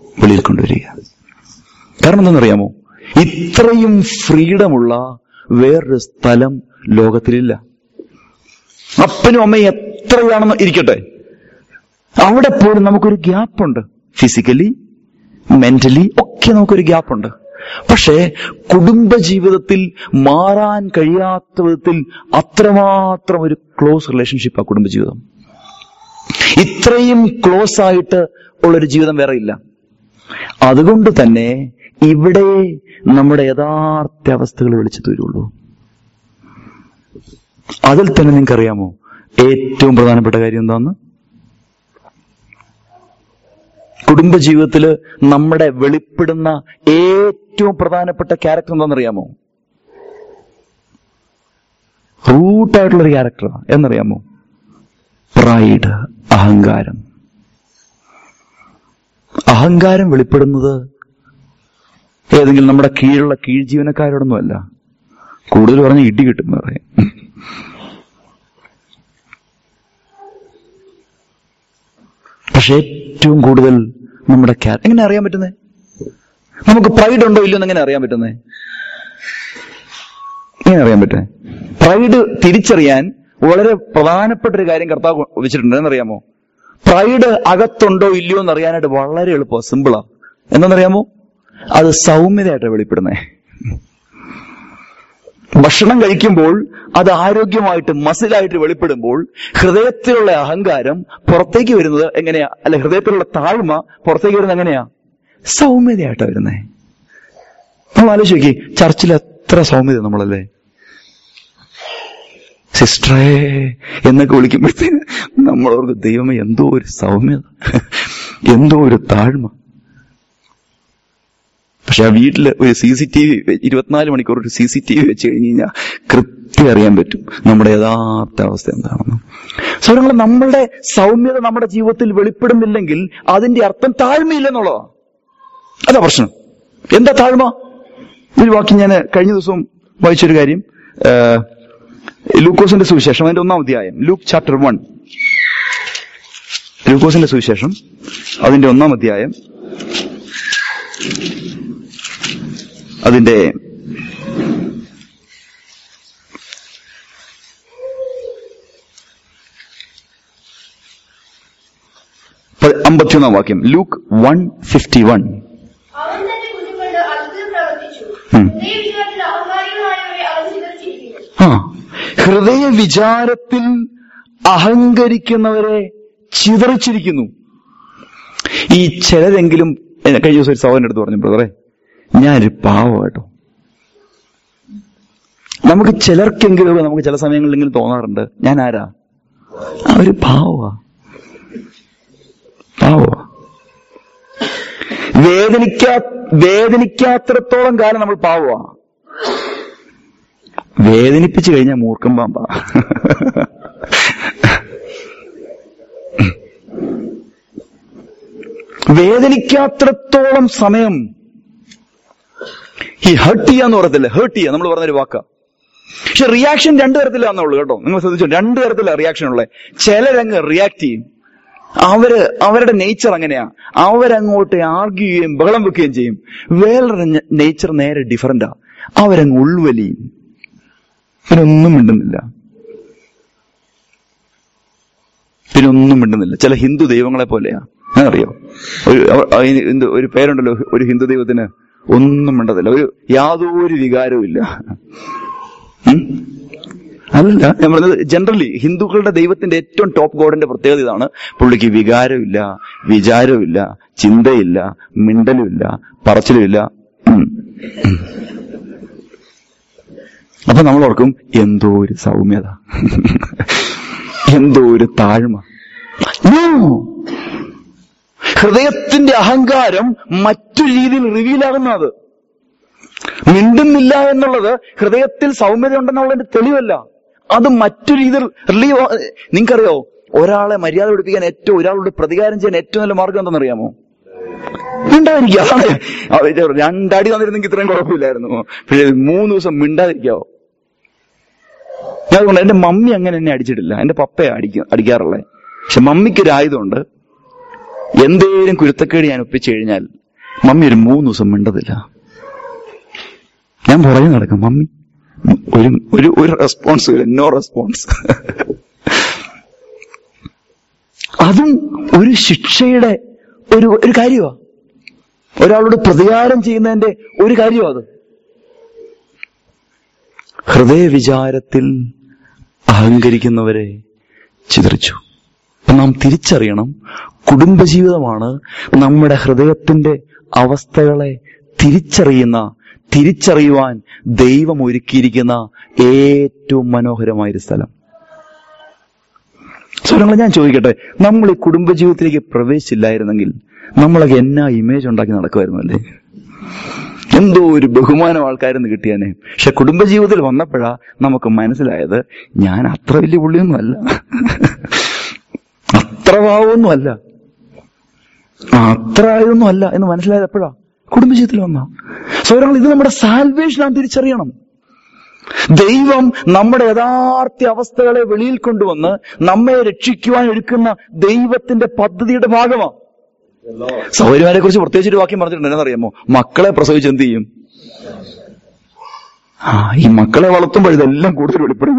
Speaker 1: കാരണം എന്താണെന്നറിയാമോ? ഇത്രയും ഫ്രീഡമുള്ള വേറൊരു സ്ഥലം ലോകത്തിലില്ല. അപ്പനും അമ്മയും എത്രയാണെന്ന് ഇരിക്കട്ടെ, അവിടെ പോലും നമുക്കൊരു ഗ്യാപ്പുണ്ട്. ഫിസിക്കലി, മെന്റലി ഒക്കെ നമുക്കൊരു ഗ്യാപ്പുണ്ട്. പക്ഷേ കുടുംബജീവിതത്തിൽ മാറാൻ കഴിയാത്ത വിധത്തിൽ അത്രമാത്രം ഒരു ക്ലോസ് റിലേഷൻഷിപ്പാണ് കുടുംബജീവിതം. ഇത്രയും ക്ലോസ് ആയിട്ട് ഉള്ളൊരു ജീവിതം വേറെ ഇല്ല. അതുകൊണ്ട് തന്നെ ഇവിടെ നമ്മുടെ യഥാർത്ഥ അവസ്ഥകൾ വിളിച്ചു തരുള്ളൂ. അതിൽ തന്നെ നിങ്ങൾക്കറിയാമോ ഏറ്റവും പ്രധാനപ്പെട്ട കാര്യം എന്താന്ന്? കുടുംബജീവിതത്തിൽ നമ്മുടെ വെളിപ്പെടുന്ന ഏറ്റവും പ്രധാനപ്പെട്ട ക്യാരക്ടർ എന്താണെന്നറിയാമോ? റൂട്ടായിട്ടുള്ളൊരു ക്യാരക്ടർ എന്നറിയാമോ? പ്രൈഡ്, അഹങ്കാരം. അഹങ്കാരം വെളിപ്പെടുന്നത് ഏതെങ്കിലും നമ്മുടെ കീഴുള്ള കീഴ് ജീവനക്കാരോടൊന്നുമല്ല. കൂടുതൽ പറഞ്ഞ ഇടി കിട്ടുമെന്ന് പറയാം. പക്ഷെ ഏറ്റവും കൂടുതൽ നമ്മുടെ എങ്ങനെ അറിയാൻ പറ്റുന്നേ? നമുക്ക് പ്രൈഡ് ഉണ്ടോ ഇല്ലയോ എന്ന് എങ്ങനെ അറിയാൻ പറ്റുന്നേ? എങ്ങനെ അറിയാൻ പറ്റുന്നേ? പ്രൈഡ് തിരിച്ചറിയാൻ വളരെ പ്രധാനപ്പെട്ട ഒരു കാര്യം കർത്താവ് വെച്ചിട്ടുണ്ട്. എന്നറിയാമോ? പ്രൈഡ് അകത്തുണ്ടോ ഇല്ലയോ എന്ന് അറിയാനായിട്ട് വളരെ എളുപ്പമാണ്, സിമ്പിളാ. എന്താണെന്നറിയാമോ? അത് സൗമ്യതയായിട്ട് വെളിപ്പെടുന്നേ. ഭക്ഷണം കഴിക്കുമ്പോൾ അത് ആരോഗ്യമായിട്ട് മസിലായിട്ട് വെളിപ്പെടുമ്പോൾ ഹൃദയത്തിലുള്ള അഹങ്കാരം പുറത്തേക്ക് വരുന്നത് എങ്ങനെയാ? അല്ലെ, ഹൃദയത്തിലുള്ള താഴ്മ പുറത്തേക്ക് വരുന്നത് എങ്ങനെയാ? സൗമ്യതയായിട്ടാ വരുന്നേ. നമ്മൾ ആലോചിച്ച് നോക്കി, ചർച്ചിൽ എത്ര സൗമ്യത നമ്മളല്ലേ. സിസ്റ്ററേ എന്നൊക്കെ വിളിക്കുമ്പോഴത്തേന് നമ്മളവർക്ക് ദൈവമേ എന്തോ ഒരു സൗമ്യത, എന്തോ ഒരു താഴ്മ. പക്ഷെ ആ വീട്ടില് ഒരു CCTV 24 മണിക്കൂർ ഒരു CCTV വെച്ച് കഴിഞ്ഞ് കഴിഞ്ഞാൽ കൃത്യം അറിയാൻ പറ്റും നമ്മുടെ യഥാർത്ഥ അവസ്ഥ എന്താണെന്ന്. സൗരങ്ങൾ, നമ്മളുടെ സൗമ്യത നമ്മുടെ ജീവിതത്തിൽ വെളിപ്പെടുന്നില്ലെങ്കിൽ അതിന്റെ അർത്ഥം താഴ്മയില്ലെന്നുള്ളതാണ്. അതാ പ്രശ്നം. എന്താ താഴ്മ? ഒരു വാക്യം ഞാൻ കഴിഞ്ഞ ദിവസം വായിച്ചൊരു കാര്യം, ലൂക്കോസിന്റെ സുവിശേഷം അതിന്റെ 1-ാം അധ്യായം, ലൂക്ക് ചാപ്റ്റർ 1. ലൂക്കോസിന്റെ സുവിശേഷം അതിന്റെ 1-ാം അധ്യായം അതിന്റെ 51-ാം വാക്യം, ലൂക്ക് 1:51. ഹൃദയ വിചാരത്തിൽ അഹങ്കരിക്കുന്നവരെ ചിതറിച്ചിരിക്കുന്നു. ഈ ചിലരെങ്കിലും, കഴിഞ്ഞ ദിവസം ഒരു സഹോദരൻ്റെ അടുത്ത് പറഞ്ഞു, ബ്രദറെ ഞാനൊരു പാവം കേട്ടോ. നമുക്ക് ചിലർക്കെങ്കിലും നമുക്ക് ചില സമയങ്ങളിലെങ്കിലും തോന്നാറുണ്ട്, ഞാൻ ആരാ? ഒരു പാവമാ. വേദനിക്കാത്രത്തോളം കാലം നമ്മൾ പാവമാ. വേദനിപ്പിച്ചു കഴിഞ്ഞാൽ മൂർഖം പാമ്പാ. വേദനിക്കാത്രത്തോളം സമയം ഈ ഹേർട്ട് ചെയ്യാന്ന് പറയത്തില്ല, ഹേർട്ട് ചെയ്യാ നമ്മൾ പറഞ്ഞൊരു വാക്കാ. പക്ഷെ റിയാക്ഷൻ 2 തരത്തിലാന്നുള്ളൂ കേട്ടോ. നിങ്ങൾ ശ്രദ്ധിച്ചോ, 2 തരത്തിലാണ് റിയാക്ഷൻ ഉള്ളത്. ചിലരങ്ങ് റിയാക്ട് ചെയ്യും, അവരുടെ നേച്ചർ അങ്ങനെയാ, അവരങ്ങോട്ട് ആർഗ്യൂ ചെയ്യുകയും ബഹളം വെക്കുകയും ചെയ്യും. വേറൊരു നേച്ചർ നേരെ ഡിഫറന്റാ, അവരങ്ങ് ഉൾവലിയും, പിന്നൊന്നും മിണ്ടുന്നില്ല. ചില ഹിന്ദു ദൈവങ്ങളെ പോലെയാ. അറിയോ, ഒരു പേരുണ്ടല്ലോ ഒരു ഹിന്ദു ദൈവത്തിന്, ഒന്നും മിണ്ടത്തില്ല, യാതൊരു വികാരവും ഇല്ല. അതല്ല ഞാൻ പറഞ്ഞത്, ജനറലി ഹിന്ദുക്കളുടെ ദൈവത്തിന്റെ ഏറ്റവും ടോപ്പ് ഗോഡിന്റെ പ്രത്യേകത ഇതാണ്, പുള്ളിക്ക് വികാരമില്ല, വിചാരമില്ല, ചിന്തയില്ല, മിണ്ടലുമില്ല, പറച്ചിലുമില്ല. അപ്പൊ നമ്മൾ ഓർക്കും എന്തോ ഒരു സൗമ്യത, എന്തോ ഒരു താഴ്മ. ഹൃദയത്തിന്റെ അഹങ്കാരം മറ്റൊരു രീതിയിൽ റിവീലാകുന്നത്. മിണ്ടുന്നില്ല എന്നുള്ളത് ഹൃദയത്തിൽ സൗമ്യത ഉണ്ടെന്നുള്ളതിന്റെ തെളിവല്ല, അത് മറ്റൊരു രീതിയിൽ റിലീവ്. നിങ്ങൾക്കറിയോ, ഒരാളെ മര്യാദ പഠിപ്പിക്കാൻ ഒരാളോട് പ്രതികാരം ചെയ്യാൻ ഏറ്റവും നല്ല മാർഗം എന്താണെന്നറിയാമോ? മിണ്ടാതിരിക്കുക. അതാണ്. 2 അടി തന്നിരുന്നെങ്കിൽ ഇത്രയും കുഴപ്പമില്ലായിരുന്നു. പക്ഷേ 3 ദിവസം മിണ്ടാതിരിക്കാവോ? അതുകൊണ്ട് എന്റെ മമ്മി അങ്ങനെ എന്നെ അടിച്ചിട്ടില്ല. എന്റെ പപ്പയെ അടിക്കാറുള്ളേ. പക്ഷെ മമ്മിക്കൊരു ആയുധമുണ്ട്. എന്തേലും കുരുത്തക്കേട് ഞാൻ ഒപ്പിച്ചു കഴിഞ്ഞാൽ മമ്മി ഒരു 3 ദിവസം മിണ്ടതില്ല. ഞാൻ പുറകെ നടക്കും. മമ്മി ഒരു റെസ്പോൺസ് ഇല്ല. No response. അതും ഒരു ശിക്ഷയുടെ ഒരു കാര്യമാണ്. ഒരാളോട് പ്രതികാരം ചെയ്യുന്നതിന്റെ ഒരു കാര്യമാണ് അത്. ഹൃദയവിചാരത്തിൽ അഹങ്കരിക്കുന്നവരെ ചിതറിച്ചു. നാം തിരിച്ചറിയണം, കുടുംബജീവിതമാണ് നമ്മുടെ ഹൃദയത്തിന്റെ അവസ്ഥകളെ തിരിച്ചറിയുവാൻ ദൈവം ഒരുക്കിയിരിക്കുന്ന ഏറ്റവും മനോഹരമായൊരു സ്ഥലം. സുഹൃത്തുക്കളെ, ഞാൻ ചോദിക്കട്ടെ, നമ്മൾ ഈ കുടുംബജീവിതത്തിലേക്ക് പ്രവേശിച്ചില്ലായിരുന്നെങ്കിൽ നമ്മളൊക്കെ എന്നാ ഇമേജ് ഉണ്ടാക്കി നടക്കുമായിരുന്നു അല്ലേ? എന്തോ ഒരു ബഹുമാനം ആൾക്കാരെന്ന് കിട്ടിയാനെ. പക്ഷെ കുടുംബജീവിതത്തിൽ വന്നപ്പോഴാ നമുക്ക് മനസ്സിലായത്, ഞാൻ അത്ര വലിയ പുള്ളിയൊന്നും അല്ല, അത്ര ഭാവമൊന്നും അല്ല, അത്ര ഇതൊന്നും അല്ല എന്ന് മനസ്സിലായത് എപ്പോഴാ? കുടുംബജീവിതത്തിൽ വന്ന. സൗരങ്ങൾ, ഇത് നമ്മുടെ സാൽവേഷൻ നാം തിരിച്ചറിയണം. ദൈവം നമ്മുടെ യഥാർത്ഥ അവസ്ഥകളെ വെളിയിൽ കൊണ്ടുവന്ന് നമ്മെ രക്ഷിക്കുവാൻ എടുക്കുന്ന ദൈവത്തിന്റെ പദ്ധതിയുടെ ഭാഗമാണ്. സഹോദരിമാരെ കുറിച്ച് പ്രത്യേകിച്ചൊരു വാക്യം പറഞ്ഞിട്ടുണ്ട്. എന്നറിയാമോ? മക്കളെ പ്രസവിച്ച് എന്ത് ചെയ്യും? ഈ മക്കളെ വളർത്തുമ്പോൾ ഇതെല്ലാം കൂടുതൽ വെളിപ്പെടും.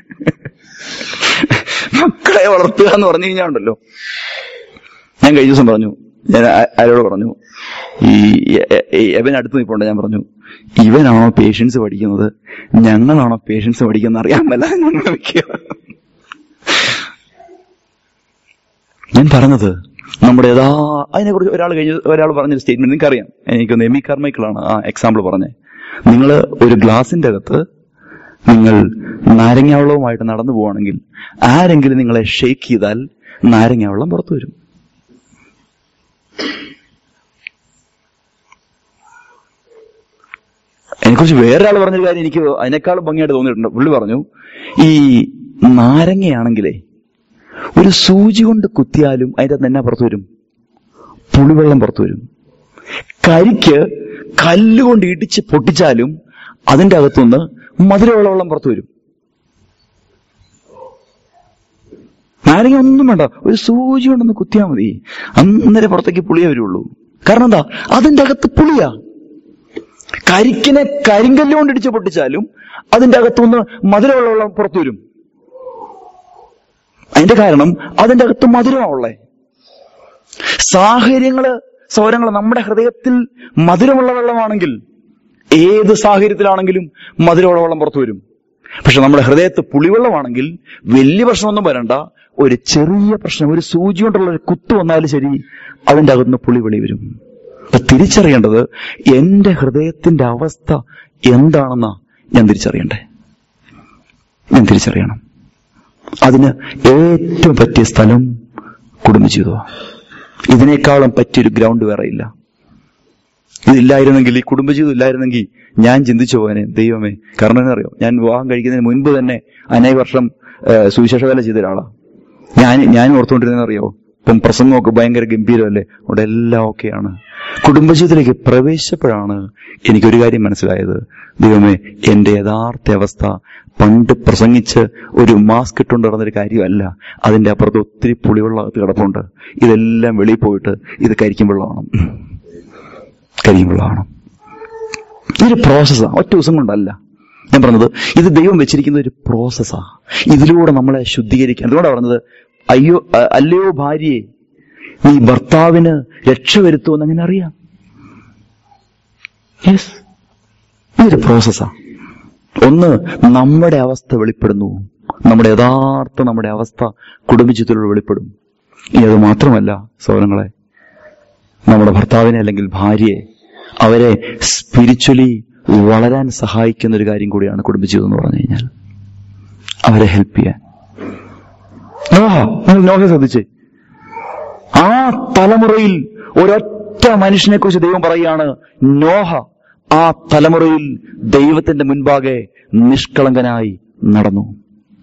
Speaker 1: മക്കളെ വളർത്തുക എന്ന് പറഞ്ഞു കഴിഞ്ഞാൽ ഉണ്ടല്ലോ, ഞാൻ കഴിഞ്ഞ ദിവസം പറഞ്ഞു, ഞാൻ ആരോട് പറഞ്ഞു, ഈ എവൻ അടുത്ത് നിൽപ്പുണ്ട്. ഞാൻ പറഞ്ഞു, ഇവനാണോ പേഷ്യൻസ് പഠിക്കുന്നത്, ഞങ്ങളാണോ പേഷ്യൻസ് പഠിക്കുന്നത് അറിയാൻ മേല. ഞാൻ പറഞ്ഞത് നമ്മുടെ അതിനെക്കുറിച്ച് ഒരാൾ പറഞ്ഞൊരു സ്റ്റേറ്റ്മെന്റ് നിങ്ങൾക്കറിയാം. എനിക്കൊന്ന് എമി കാർമൈക്കിളാണ് ആ എക്സാമ്പിൾ പറഞ്ഞത്. നിങ്ങൾ ഒരു ഗ്ലാസിന്റെ അകത്ത് നിങ്ങൾ നാരങ്ങാവെള്ളവുമായിട്ട് നടന്നു പോവാണെങ്കിൽ ആരെങ്കിലും നിങ്ങളെ ഷെയ്ക്ക് ചെയ്താൽ നാരങ്ങാവെള്ളം പുറത്തു വരും. അതിനെക്കുറിച്ച് വേറൊരാൾ പറഞ്ഞൊരു കാര്യം എനിക്ക് അതിനേക്കാളും ഭംഗിയായിട്ട് തോന്നിയിട്ടുണ്ട്. പുള്ളി പറഞ്ഞു, ഈ നാരങ്ങയാണെങ്കിലേ ഒരു സൂചി കൊണ്ട് കുത്തിയാലും അതിൻ്റെ അകത്ത് എന്നാ പുറത്തു വരും? പുളിവെള്ളം പുറത്തു വരും. കരിക്ക് കല്ലുകൊണ്ട് ഇടിച്ച് പൊട്ടിച്ചാലും അതിൻ്റെ അകത്തുനിന്ന് മധുരമുള്ള വെള്ളം പുറത്തു വരും. നാരങ്ങ ഒന്നും വേണ്ട, ഒരു സൂചി കൊണ്ടൊന്ന് കുത്തിയാൽ മതി, അന്നേരം പുറത്തേക്ക് പുളിയേ വരുള്ളൂ. കാരണം എന്താ? അതിൻ്റെ അകത്ത് പുളിയാ. കരിക്കിനെ കരിങ്കല്ല് കൊണ്ട് ഇടിച്ച് പൊട്ടിച്ചാലും അതിൻ്റെ അകത്തുനിന്ന് മധുരമുള്ള വെള്ളം പുറത്തു വരും. അതിന്റെ കാരണം അതിൻ്റെ അകത്ത് മധുരമാവുള്ളേ. സൗരങ്ങള് നമ്മുടെ ഹൃദയത്തിൽ മധുരമുള്ള വെള്ളമാണെങ്കിൽ ഏത് സാഹചര്യത്തിലാണെങ്കിലും മധുരമുള്ള വെള്ളം പുറത്തു വരും. പക്ഷെ നമ്മുടെ ഹൃദയത്ത് പുളിവെള്ളമാണെങ്കിൽ വലിയ പ്രശ്നമൊന്നും വരണ്ട, ഒരു ചെറിയ പ്രശ്നം, ഒരു സൂചി കൊണ്ടുള്ള ഒരു കുത്തു വന്നാലും ശരി, അതിൻ്റെ അകത്തുനിന്ന് പുളി വെളി വരും. അപ്പൊ തിരിച്ചറിയേണ്ടത് എന്റെ ഹൃദയത്തിന്റെ അവസ്ഥ എന്താണെന്നാ ഞാൻ തിരിച്ചറിയണം. അതിന് ഏറ്റവും പറ്റിയ സ്ഥലം കുടുംബജീവിതമാണ്. ഇതിനേക്കാളും പറ്റിയൊരു ഗ്രൗണ്ട് വേറെ ഇല്ല. ഇതില്ലായിരുന്നെങ്കിൽ, ഈ കുടുംബജീവിതം ഇല്ലായിരുന്നെങ്കിൽ ഞാൻ ചിന്തിച്ചു പോകാനെ, ദൈവമേ. കാരണം എന്നറിയോ, ഞാൻ വിവാഹം കഴിക്കുന്നതിന് മുൻപ് തന്നെ അനേക വർഷം സുവിശേഷ വേല ചെയ്ത ഒരാളാണ്. ഞാനും ഓർത്തുകൊണ്ടിരുന്നറിയോ, ഇപ്പം പ്രസംഗമൊക്കെ ഭയങ്കര ഗംഭീരമല്ലേ, അവിടെ എല്ലാം ഓക്കെയാണ്. കുടുംബജീവിതത്തിലേക്ക് പ്രവേശിച്ചപ്പോഴാണ് എനിക്കൊരു കാര്യം മനസ്സിലായത്, ദൈവമേ, എന്റെ യഥാർത്ഥ അവസ്ഥ പണ്ട് പ്രസംഗിച്ച് ഒരു മാസ്ക് ഇട്ടുകൊണ്ട് നടന്നൊരു കാര്യമല്ല. അതിന്റെ അപ്പുറത്ത് ഒത്തിരി പുളിവെള്ളത്ത് കിടപ്പുണ്ട്. ഇതെല്ലാം വെളിയിൽ പോയിട്ട് ഇത് കരിക്കും വെള്ളമാണ്. ഇതൊരു പ്രോസസ്സാണ്, ഒറ്റ ദിവസം കൊണ്ടല്ല. ഞാൻ പറഞ്ഞത്, ഇത് ദൈവം വെച്ചിരിക്കുന്ന ഒരു പ്രോസസ്സാ. ഇതിലൂടെ നമ്മളെ ശുദ്ധീകരിക്കാൻ. അതുകൊണ്ടാണ് പറഞ്ഞത്, അല്ലയോ ഭാര്യയെ, നീ ഭർത്താവിന് രക്ഷ വരുത്തുമെന്ന് അങ്ങനെ അറിയാം. യെസ്, ഇതൊരു പ്രോസസ്സാ. ഒന്ന്, നമ്മുടെ അവസ്ഥ വെളിപ്പെടുന്നു. നമ്മുടെ അവസ്ഥ കുടുംബജീവിതത്തിലൂടെ വെളിപ്പെടും. ഇനി അത് മാത്രമല്ല സഹോദരങ്ങളെ, നമ്മുടെ ഭർത്താവിനെ അല്ലെങ്കിൽ ഭാര്യയെ, അവരെ സ്പിരിച്വലി വളരാൻ സഹായിക്കുന്ന ഒരു കാര്യം കൂടിയാണ് കുടുംബജീവിതം എന്ന് പറഞ്ഞു കഴിഞ്ഞാൽ. അവരെ ഹെൽപ്പ് ചെയ്യാൻ. നോഹ ശ്രദ്ധിച്ചേ, ആ തലമുറയിൽ ഒരൊറ്റ മനുഷ്യനെ കുറിച്ച് ദൈവം പറയുകയാണ്, നോഹ ആ തലമുറയിൽ ദൈവത്തിന്റെ മുൻപാകെ നിഷ്കളങ്കനായി നടന്നു.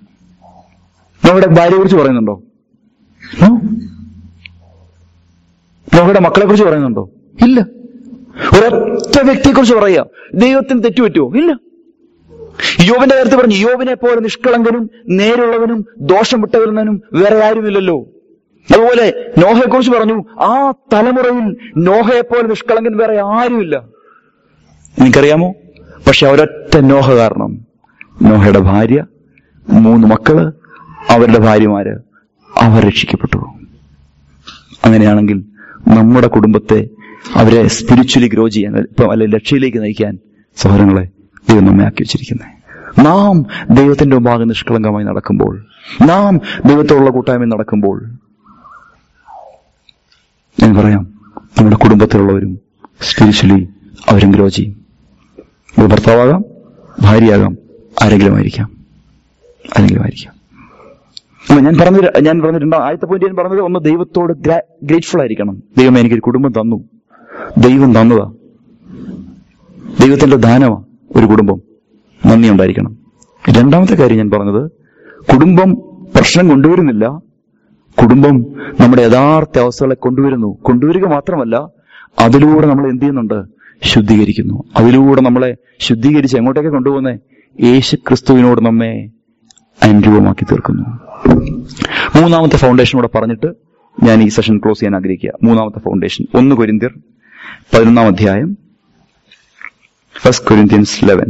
Speaker 1: നോഹയുടെ ഭാര്യയെ കുറിച്ച് പറയുന്നുണ്ടോ? നോഹയുടെ മക്കളെ കുറിച്ച് പറയുന്നുണ്ടോ? ഇല്ല. ഒരൊറ്റ വ്യക്തിയെ കുറിച്ച് പറയുക. ദൈവത്തിന് തെറ്റുപറ്റുമോ? ഇല്ല. യോബിന്റെ കാര്യത്തിൽ പറഞ്ഞു, യോബിനെ പോലെ നിഷ്കളങ്കനും നേരുള്ളവനും ദോഷം വിട്ടവരുന്നവനും വേറെ ആരുമില്ലല്ലോ. അതുപോലെ നോഹയെ കുറിച്ച് പറഞ്ഞു, ആ തലമുറയിൽ നോഹയെ പോലെ നിഷ്കളങ്കൻ വേറെ ആരുമില്ല. എനിക്കറിയാമോ? പക്ഷെ ഒരൊറ്റ നോഹ കാരണം നോഹയുടെ ഭാര്യ, 3 മക്കള്, അവരുടെ ഭാര്യമാര് അവർ രക്ഷിക്കപ്പെട്ടു. അങ്ങനെയാണെങ്കിൽ നമ്മുടെ കുടുംബത്തെ അവരെ സ്പിരിച്വലി ഗ്രോ ചെയ്യാൻ, ഇപ്പം അല്ലെ ലക്ഷ്യയിലേക്ക് നയിക്കാൻ സഹോദരങ്ങളെ ദൈവം നമ്മെ ആക്കി വെച്ചിരിക്കുന്നത്. നാം ദൈവത്തിന്റെ മുമ്പാകെ നിഷ്കളങ്കമായി നടക്കുമ്പോൾ, നാം ദൈവത്തോടുള്ള കൂട്ടായ്മ നടക്കുമ്പോൾ, ഞാൻ പറയാം, നമ്മുടെ കുടുംബത്തിലുള്ളവരും സ്പിരിച്വലി അവരും ഗ്രോ ചെയ്യും. ഭർത്താവാകാം, ഭാര്യയാകാം, ആരെങ്കിലും ആയിരിക്കാം. ഞാൻ പറഞ്ഞിട്ടുണ്ട്, ആദ്യത്തെ പോയിന്റ് ഞാൻ പറഞ്ഞത്, ഒന്ന് ദൈവത്തോട് ഗ്രേറ്റ്ഫുൾ ആയിരിക്കണം. ദൈവമേ, എനിക്കൊരു കുടുംബം തന്നു. ദൈവം തന്നതാ, ദൈവത്തിന്റെ ദാനമാ ഒരു കുടുംബം. നന്ദി ഉണ്ടായിരിക്കണം. രണ്ടാമത്തെ കാര്യം ഞാൻ പറഞ്ഞത്, കുടുംബം പ്രശ്നം കൊണ്ടുവരുന്നില്ല, കുടുംബം നമ്മുടെ യഥാർത്ഥ അവസ്ഥകളെ കൊണ്ടുവരിക മാത്രമല്ല, അതിലൂടെ നമ്മൾ എന്ത് ചെയ്യുന്നുണ്ട്? ശുദ്ധീകരിക്കുന്നു. അതിലൂടെ നമ്മളെ ശുദ്ധീകരിച്ച് എങ്ങോട്ടേക്ക് കൊണ്ടുപോകുന്നേ? യേശുക്രിസ്തുവിനോട് നമ്മെ അനുരൂപമാക്കി തീർക്കുന്നു. മൂന്നാമത്തെ ഫൗണ്ടേഷൻ കൂടെ പറഞ്ഞിട്ട് ഞാൻ ഈ സെഷൻ ക്ലോസ് ചെയ്യാൻ ആഗ്രഹിക്കുക. മൂന്നാമത്തെ ഫൗണ്ടേഷൻ 1 കൊരിന്ത്യർ 11 അധ്യായം, 1 Corinthians 11.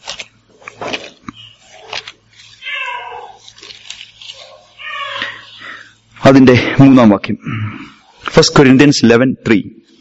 Speaker 1: അതിന്റെ 3-ാം വാക്യം. 1 Corinthians 11:3.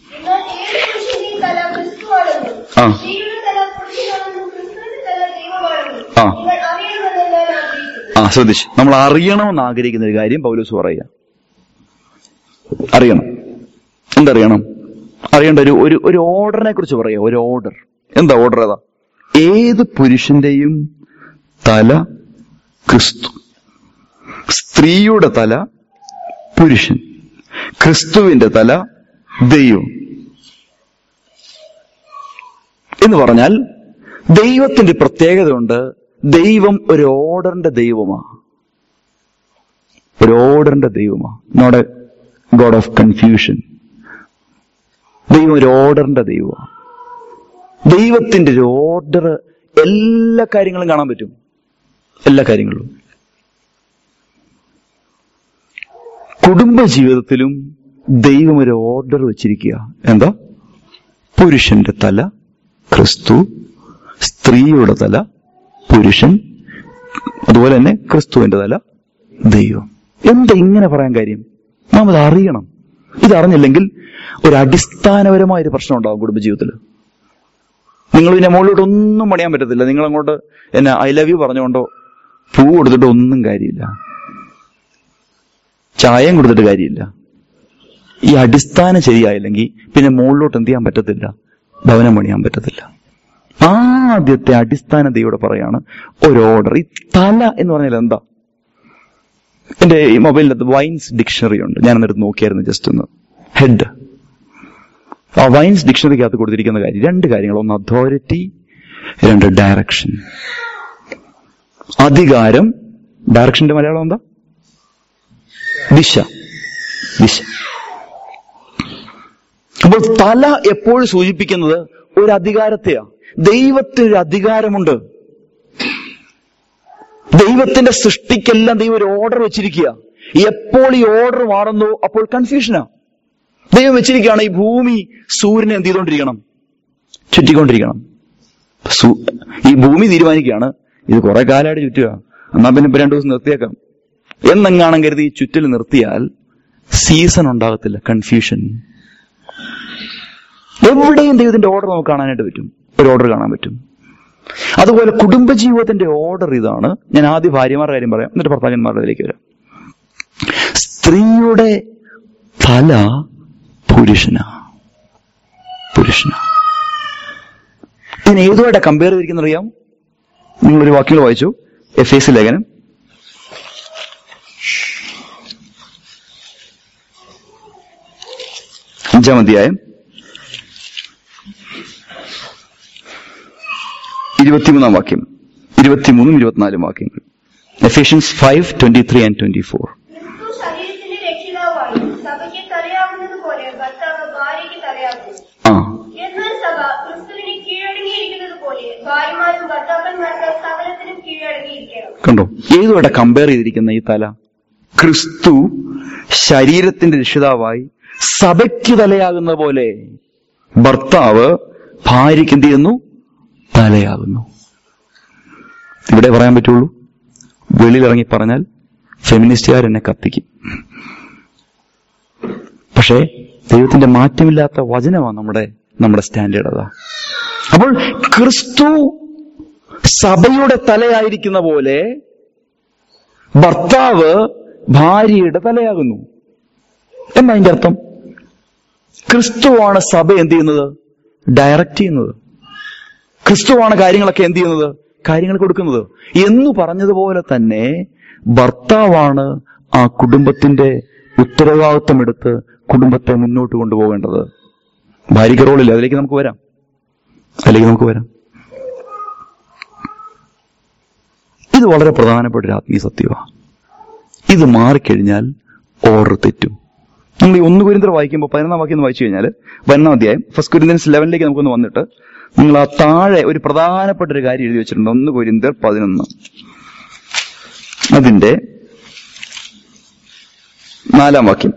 Speaker 1: ശ്രദ്ധിച്ച്, നമ്മൾ അറിയണമെന്ന് ആഗ്രഹിക്കുന്ന ഒരു കാര്യം പൗലോസ് പറയുക. അറിയണം. എന്തറിയണം? അറിയേണ്ട ഒരു ഓർഡറിനെ കുറിച്ച് പറയുക. ഒരു ഓർഡർ. എന്താ ഓർഡർ? ഏതാ? ഏത് പുരുഷന്റെയും തല ക്രിസ്തു, സ്ത്രീയുടെ തല പുരുഷൻ, ക്രിസ്തുവിന്റെ തല ദൈവം. എന്ന് പറഞ്ഞാൽ ദൈവത്തിന്റെ പ്രത്യേകത ഉണ്ട്. ദൈവം ഒരു ഓർഡറിന്റെ ദൈവമാണ്. Not a God of confusion. ദൈവം ഒരു ഓർഡറിന്റെ ദൈവമാണ്. ദൈവത്തിന്റെ ഒരു ഓർഡർ എല്ലാ കാര്യങ്ങളും കാണാൻ പറ്റും. എല്ലാ കാര്യങ്ങളിലും. കുടുംബ ജീവിതത്തിലും ദൈവം ഒരു ഓർഡർ വെച്ചിരിക്കുക. എന്താ? പുരുഷന്റെ തല ക്രിസ്തു, സ്ത്രീയുടെ തല പുരുഷൻ, അതുപോലെ തന്നെ ക്രിസ്തുവിന്റെ തല ദൈവം. എന്താ ഇങ്ങനെ പറയാൻ കാര്യം? നാം ഇത് അറിയണം. ഇതറിഞ്ഞില്ലെങ്കിൽ ഒരു അടിസ്ഥാനപരമായൊരു പ്രശ്നം ഉണ്ടാകും കുടുംബജീവിതത്തിൽ. നിങ്ങൾ പിന്നെ മുകളിലോട്ടൊന്നും പണിയാൻ പറ്റത്തില്ല. നിങ്ങൾ അങ്ങോട്ട് എന്നെ ഐ ലവ് യു പറഞ്ഞുകൊണ്ടോ പൂ കൊടുത്തിട്ട് ഒന്നും കാര്യമില്ല, ചായയും കൊടുത്തിട്ട് കാര്യമില്ല. ഈ അടിസ്ഥാനം ശരിയായില്ലെങ്കിൽ പിന്നെ മുകളിലോട്ട് എന്ത് ചെയ്യാൻ പറ്റത്തില്ല? ഭവനം പണിയാൻ പറ്റത്തില്ല. ആദ്യത്തെ അടിസ്ഥാന ദൈവോട് പറയാണ് ഒരു ഓർഡർ. ഈ തല എന്ന് പറഞ്ഞാൽ എന്താ? എന്റെ ഈ മൊബൈലിനകത്ത് വൈൻസ് ഡിക്ഷണറി ഉണ്ട്. ഞാൻ എന്നിട്ട് നോക്കിയായിരുന്നു ജസ്റ്റ് ഒന്ന്. ഹെഡ്. ആ വൈൻസ് ഡിക്ഷണറിക്കകത്ത് കൊടുത്തിരിക്കുന്ന കാര്യം 2 കാര്യങ്ങൾ. ഒന്ന് അതോറിറ്റി, 2 ഡയറക്ഷൻ. അധികാരം. ഡയറക്ഷന്റെ മലയാളം എന്താ? ദിശ. അപ്പോൾ തല എപ്പോഴും സൂചിപ്പിക്കുന്നത് ഒരു അധികാരത്തെയാ. ദൈവത്തിനൊരു അധികാരമുണ്ട്. ദൈവത്തിന്റെ സൃഷ്ടിക്കെല്ലാം ദൈവം ഒരു ഓർഡർ വെച്ചിരിക്കുക. എപ്പോൾ ഈ ഓർഡർ മാറുന്നു അപ്പോൾ കൺഫ്യൂഷനാ. ദൈവം വെച്ചിരിക്കുകയാണ് ഈ ഭൂമി സൂര്യനെ എന്ത് ചെയ്തുകൊണ്ടിരിക്കണം? ചുറ്റിക്കൊണ്ടിരിക്കണം. ഈ ഭൂമി തീരുമാനിക്കുകയാണ് ഇത് കുറെ കാലമായിട്ട് ചുറ്റുക, എന്നാ പിന്നെ 2 ദിവസം നിർത്തിയേക്കാം എന്നെങ്ങാണം കരുതി ചുറ്റിൽ നിർത്തിയാൽ സീസൺ ഉണ്ടാകത്തില്ല. കൺഫ്യൂഷൻ. എവിടെയും ദൈവത്തിന്റെ ഓർഡർ നമുക്ക് കാണാനായിട്ട് പറ്റും. ഒരു ഓർഡർ കാണാൻ പറ്റും. അതുപോലെ കുടുംബജീവിതത്തിന്റെ ഓർഡർ ഇതാണ്. ഞാൻ ആദ്യം ഭാര്യമാരുടെ കാര്യം പറയാം, എന്നിട്ട് ഭർത്താക്കന്മാരുടെയിലേക്ക് വരാം. സ്ത്രീയുടെ തല പുരുഷനാ. ഇതിന് ഏതുമായിട്ടാ കമ്പയർ ചെയ്തിരിക്കുന്ന അറിയാം? നിങ്ങളൊരു വാക്യങ്ങൾ വായിച്ചു. എഫേസ്യ ലേഖനം 5-ാം അധ്യായം 23-ാം വാക്യം, 23-24 വാക്യങ്ങൾ. Ephesians 5:23 and 24.
Speaker 2: ക്രിസ്തു ശരീരത്തിന്റെ രക്ഷിതാവായി സഭയ്ക്ക് തലയാകുന്നത് പോലെ ഭർത്താവ് ഭാര്യയ്ക്ക് തലയാകുന്നു. എന്നാൽ സഭ ക്രിസ്തുവിന് കീഴടങ്ങിയിരിക്കുന്നത് പോലെ ഭാര്യമാരും ഭർത്താക്കന്മാർക്ക് സകലത്തിനും കീഴടങ്ങിയിരിക്കണം.
Speaker 1: കണ്ടോ, ഏതുമായിട്ട് കമ്പയർ ചെയ്തിരിക്കുന്ന ഈ തല? ക്രിസ്തു ശരീരത്തിന്റെ രക്ഷിതാവായി സഭയ്ക്ക് തലയാകുന്ന പോലെ ഭർത്താവ് ഭാര്യയ്ക്ക് എന്ത് ചെയ്യുന്നു? തലയാകുന്നു. ഇവിടെ പറയാൻ പറ്റുള്ളൂ. വെളിയിലിറങ്ങി പറഞ്ഞാൽ ഫെമിനിസ്റ്റുകാർ എന്നെ കത്തിക്കും. പക്ഷേ ദൈവത്തിന്റെ മാറ്റമില്ലാത്ത വചനമാണ് നമ്മുടെ സ്റ്റാൻഡേർഡ്. അതാ. അപ്പോൾ ക്രിസ്തു സഭയുടെ തലയായിരിക്കുന്ന പോലെ ഭർത്താവ് ഭാര്യയുടെ തലയാകുന്നു. എന്താ അതിന്റെ അർത്ഥം? ക്രിസ്തുവാണ് സഭ എന്ത് ചെയ്യുന്നത്? ഡയറക്റ്റ് ചെയ്യുന്നത്. ക്രിസ്തുവാണ് കാര്യങ്ങളൊക്കെ എന്ത് ചെയ്യുന്നത്? കാര്യങ്ങൾ കൊടുക്കുന്നത്. എന്ന് പറഞ്ഞതുപോലെ തന്നെ ഭർത്താവാണ് ആ കുടുംബത്തിന്റെ ഉത്തരവാദിത്വം എടുത്ത് കുടുംബത്തെ മുന്നോട്ട് കൊണ്ടുപോകേണ്ടത്. ഭാര്യയ്ക്ക് റോളില്ല. അതിലേക്ക് നമുക്ക് വരാം. ഇത് വളരെ പ്രധാനപ്പെട്ട ഒരു ആത്മീയ സത്യമാണ്. ഇത് മാറിക്കഴിഞ്ഞാൽ ഓർഡർ തെറ്റും. നമ്മൾ ഈ 1 കൊരിന്ത്യർ വായിക്കുമ്പോൾ 11 വാക്യം വായിച്ചു കഴിഞ്ഞാൽ 11 അധ്യായം 1 കൊരിന്ത്യൻസ് 11 നമുക്കൊന്ന് വന്നിട്ട് നിങ്ങൾ ആ താഴെ ഒരു പ്രധാനപ്പെട്ട ഒരു കാര്യം എഴുതി വെച്ചിട്ടുണ്ട്. 1 കൊരിന്ത്യർ 11 അതിന്റെ 4 വാക്യം.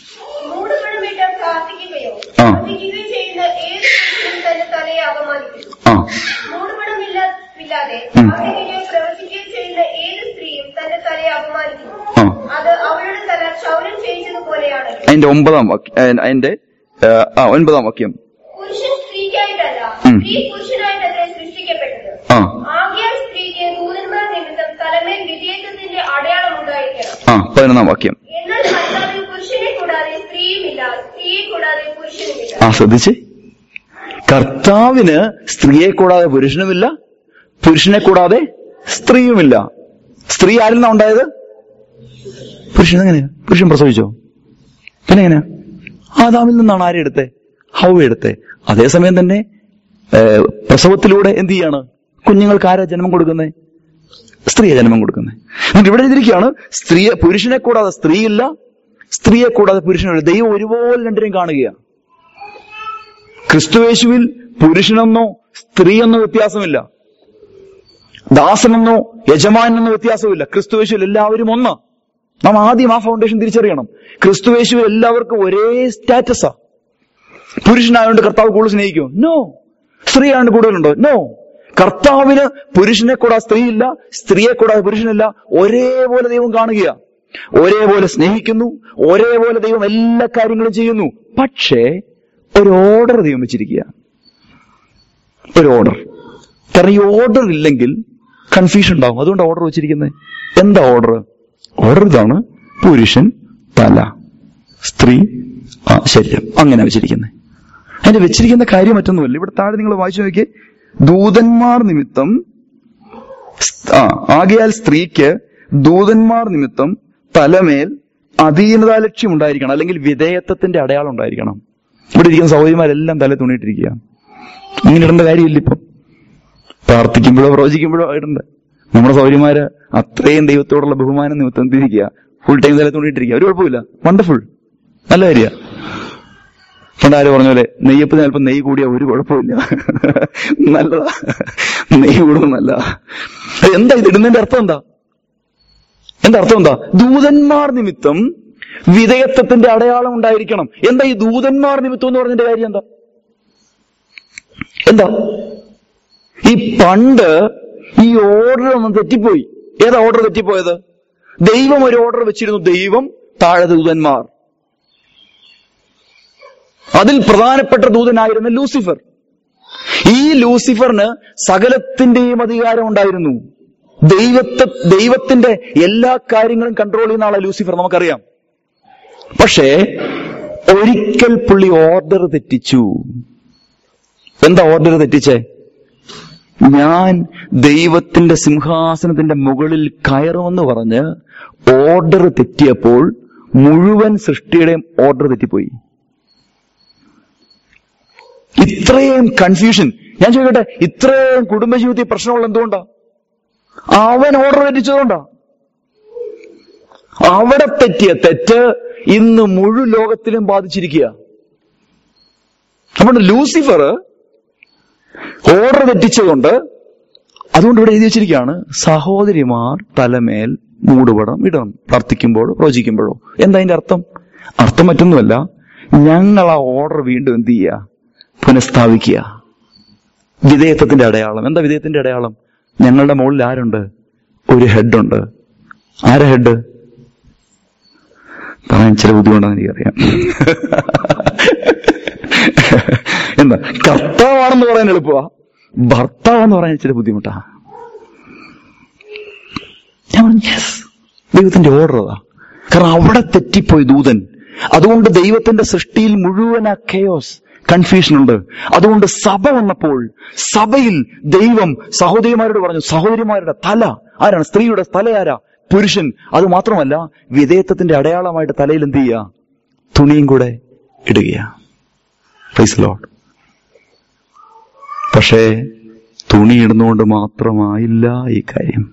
Speaker 1: അതിന്റെ 9 വാക്യം. അതിന്റെ 9 വാക്യം.
Speaker 2: പുരുഷൻ സ്ത്രീക്കായിട്ടല്ല, സ്ത്രീ പുരുഷനായിട്ടല്ലേ സൃഷ്ടിക്കപ്പെട്ടത്. ആകയാൽ സ്ത്രീക്ക് ദൂതന്മാർ നിമിത്തം തലമേൽ വിധേയത്വത്തിന്റെ അടയാളം ഉണ്ടായിരിക്കണം.
Speaker 1: 11 വാക്യം.
Speaker 2: എന്നാൽ ഭർത്താവിന് പുരുഷനെ കൂടാതെ സ്ത്രീയുമില്ല, സ്ത്രീയെ കൂടാതെ പുരുഷനുമില്ല.
Speaker 1: ശ്രദ്ധിച്ച്, കർത്താവിന് സ്ത്രീയെ കൂടാതെ പുരുഷനുമില്ല, പുരുഷനെ കൂടാതെ സ്ത്രീയുമില്ല. സ്ത്രീ ആരിൽ നിന്നാ ഉണ്ടായത്? പുരുഷൻ. എങ്ങനെയാ? പുരുഷൻ പ്രസവിച്ചോ? പിന്നെ എങ്ങനെയാ? ആദാമിൽ നിന്നാണ് ആരെ എടുത്തേ? ഹൗവ എടുത്തേ. അതേസമയം തന്നെ പ്രസവത്തിലൂടെ എന്ത് ചെയ്യാണ്? കുഞ്ഞുങ്ങൾക്ക് ആരാ ജന്മം കൊടുക്കുന്നത്? സ്ത്രീയെ ജന്മം കൊടുക്കുന്നത്. എന്നിട്ട് ഇവിടെ എഴുതിയിരിക്കുകയാണ്, പുരുഷനെ കൂടാതെ സ്ത്രീയില്ല, സ്ത്രീയെ കൂടാതെ പുരുഷനില്ല. ദൈവം ഒരുപോലെ രണ്ടിനെയും കാണുകയാണ്. ക്രിസ്തുയേശുവിൽ പുരുഷനെന്നോ സ്ത്രീയെന്നോ വ്യത്യാസമില്ല, ദാസനെന്നോ യജമാനെന്നോ വ്യത്യാസമില്ല. ക്രിസ്തുയേശുവിൽ എല്ലാവരും ഒന്ന്. നാം ആദ്യം ആ ഫൗണ്ടേഷൻ തിരിച്ചറിയണം. ക്രിസ്തുയേശുവിൽ എല്ലാവർക്കും ഒരേ സ്റ്റാറ്റസാ. പുരുഷനായതുകൊണ്ട് കർത്താവ് കൂടുതൽ സ്നേഹിക്കുമോ? നോ. സ്ത്രീ ആയതുകൊണ്ട് കൂടുതലുണ്ടോ? നോ. കർത്താവിന് പുരുഷനെ കൂടാതെ സ്ത്രീയില്ല, സ്ത്രീയെ കൂടാതെ പുരുഷനില്ല. ഒരേപോലെ ദൈവം കാണുകയാ, ഒരേപോലെ സ്നേഹിക്കുന്നു, ഒരേപോലെ ദൈവം എല്ലാ കാര്യങ്ങളും ചെയ്യുന്നു. പക്ഷേ ഒരു ഓർഡർ ദൈവം വെച്ചിരിക്കുക. ഒരു ഓർഡർ. കാരണം ഈ ഓർഡർ ഇല്ലെങ്കിൽ കൺഫ്യൂഷൻ ഉണ്ടാവും. അതുകൊണ്ട് ഓർഡർ വെച്ചിരിക്കുന്നത്. എന്താ ഓർഡർ? ഓർഡർ ഇതാണ്: പുരുഷൻ തല, സ്ത്രീ ശരീരം. അങ്ങനെ വെച്ചിരിക്കുന്നത്. അതിന്റെ വെച്ചിരിക്കുന്ന കാര്യം മറ്റൊന്നുമല്ല. ഇവിടെ താഴെ നിങ്ങൾ വായിച്ചു നോക്കിയേ. ദൂതന്മാർ നിമിത്തം, ആകയാൽ സ്ത്രീക്ക് ദൂതന്മാർ നിമിത്തം തലമേൽ അധീനതാലക്ഷ്യം ഉണ്ടായിരിക്കണം, അല്ലെങ്കിൽ വിധേയത്വത്തിന്റെ അടയാളം ഉണ്ടായിരിക്കണം. ഇവിടെ ഇരിക്കുന്ന സഹോദരിമാരെല്ലാം തല തുണിയിട്ടിരിക്കുക. ഇങ്ങനെ ഇടേണ്ട കാര്യമില്ല. ഇപ്പം പ്രാർത്ഥിക്കുമ്പോഴോ പ്രവചിക്കുമ്പോഴോ ഇടണ്ട. നമ്മുടെ സഹോദരിമാര് അത്രയും ദൈവത്തോടുള്ള ബഹുമാനം നിമിത്തം തിരിക്കുക, ഫുൾ ടൈം തല തുണിയിട്ടിരിക്കുക. ഒരു കുഴപ്പമില്ല. വണ്ടർഫുൾ, നല്ല കാര്യ. പണ്ട് ആര് പറഞ്ഞ പോലെ നെയ്യപ്പത്തിന് ചിലപ്പോൾ നെയ്യ് കൂടിയ ഒരു കുഴപ്പമില്ല, നല്ലതാ. നെയ്യ് കൂടുന്നത് നല്ലതാ. എന്താ ഇത് ഇടുന്നതിന്റെ അർത്ഥം? എന്താ അർത്ഥം? ദൂതന്മാർ നിമിത്തം വിധേയത്വത്തിന്റെ അടയാളം ഉണ്ടായിരിക്കണം. എന്താ ഈ ദൂതന്മാർ നിമിത്തം എന്ന് പറഞ്ഞതിന്റെ കാര്യം? എന്താ ഈ പണ്ട് ഈ ഓർഡർ ഒന്ന് തെറ്റിപ്പോയി. ഏതാ ഓർഡർ തെറ്റിപ്പോയത്? ദൈവം ഒരു ഓർഡർ വെച്ചിരുന്നു. ദൈവം, താഴെ ദൂതന്മാർ. അതിൽ പ്രധാനപ്പെട്ട ദൂതനായിരുന്നു ലൂസിഫർ. ഈ ലൂസിഫറിന് സകലത്തിന്റെയും അധികാരം ഉണ്ടായിരുന്നു. ദൈവത്തിന്റെ എല്ലാ കാര്യങ്ങളും കൺട്രോൾ ചെയ്യുന്ന ആളാണ് ലൂസിഫർ, നമുക്കറിയാം. പക്ഷേ ഒരിക്കൽ പുള്ളി ഓർഡർ തെറ്റിച്ചു. എന്താ ഓർഡർ തെറ്റിച്ചേ? ഞാൻ ദൈവത്തിന്റെ സിംഹാസനത്തിന്റെ മുകളിൽ കയറുമെന്ന് പറഞ്ഞ് ഓർഡർ തെറ്റിയപ്പോൾ മുഴുവൻ സൃഷ്ടിയുടെയും ഓർഡർ തെറ്റിപ്പോയി. ഇത്രയും കൺഫ്യൂഷൻ. ഞാൻ ചോദിക്കട്ടെ, ഇത്രയും കുടുംബജീവിതത്തിൽ പ്രശ്നമുള്ള എന്തുകൊണ്ടാ? അവൻ ഓർഡർ തെറ്റിച്ചതുകൊണ്ടാ. അവിടെ തെറ്റിയ തെറ്റ് ഇന്ന് മുഴുവൻ ലോകത്തിലും ബാധിച്ചിരിക്കുക. അപ്പോൾ ലൂസിഫർ ഓർഡർ തെറ്റിച്ചതുകൊണ്ട് അതുകൊണ്ട് ഇവിടെ എഴുതി വെച്ചിരിക്കുകയാണ്, സഹോദരിമാർ തലമേൽ മൂടുപടം ഇടണം പ്രാർത്ഥിക്കുമ്പോഴോ പ്രവചിക്കുമ്പോഴോ. എന്താ അതിന്റെ അർത്ഥം? അർത്ഥം മറ്റൊന്നുമല്ല, ഞങ്ങൾ ആ ഓർഡർ വീണ്ടും എന്ത് ചെയ്യുക? പുനഃസ്ഥാപിക്കുക. വിധേയത്വത്തിന്റെ അടയാളം. എന്താ വിധേയത്തിന്റെ അടയാളം? ഞങ്ങളുടെ മുകളിൽ ആരുണ്ട്? ഒരു ഹെഡുണ്ട്. ആരാ ഹെഡ്? പറയാൻ ചില ബുദ്ധിമുട്ടാണെന്ന് എനിക്കറിയാം. എന്താ? കർത്താവാണെന്ന് പറയാൻ എളുപ്പമാ, ഭർത്താവെന്ന് പറയാൻ ചില ബുദ്ധിമുട്ടാ. ദൈവത്തിന്റെ ഓർഡർ അതാ. കാരണം അവിടെ തെറ്റിപ്പോയി ദൂതൻ. അതുകൊണ്ട് ദൈവത്തിന്റെ സൃഷ്ടിയിൽ മുഴുവൻ ആ കെയോസ്, കൺഫ്യൂഷൻ ഉണ്ട്. അതുകൊണ്ട് സഭ വന്നപ്പോൾ സഭയിൽ ദൈവം സഹോദരിമാരോട് പറഞ്ഞു, സഹോദരിമാരുടെ തല ആരാണ്? സ്ത്രീയുടെ തല ആരാ? പുരുഷൻ. അത് മാത്രമല്ല, വിധേയത്വത്തിന്റെ അടയാളമായിട്ട് തലയിൽ എന്ത് ചെയ്യുക? തുണിയും കൂടെ ഇടുകയാ. Praise the Lord. പക്ഷേ തുണിയിടുന്നുകൊണ്ട് മാത്രമായില്ല ഈ കാര്യം.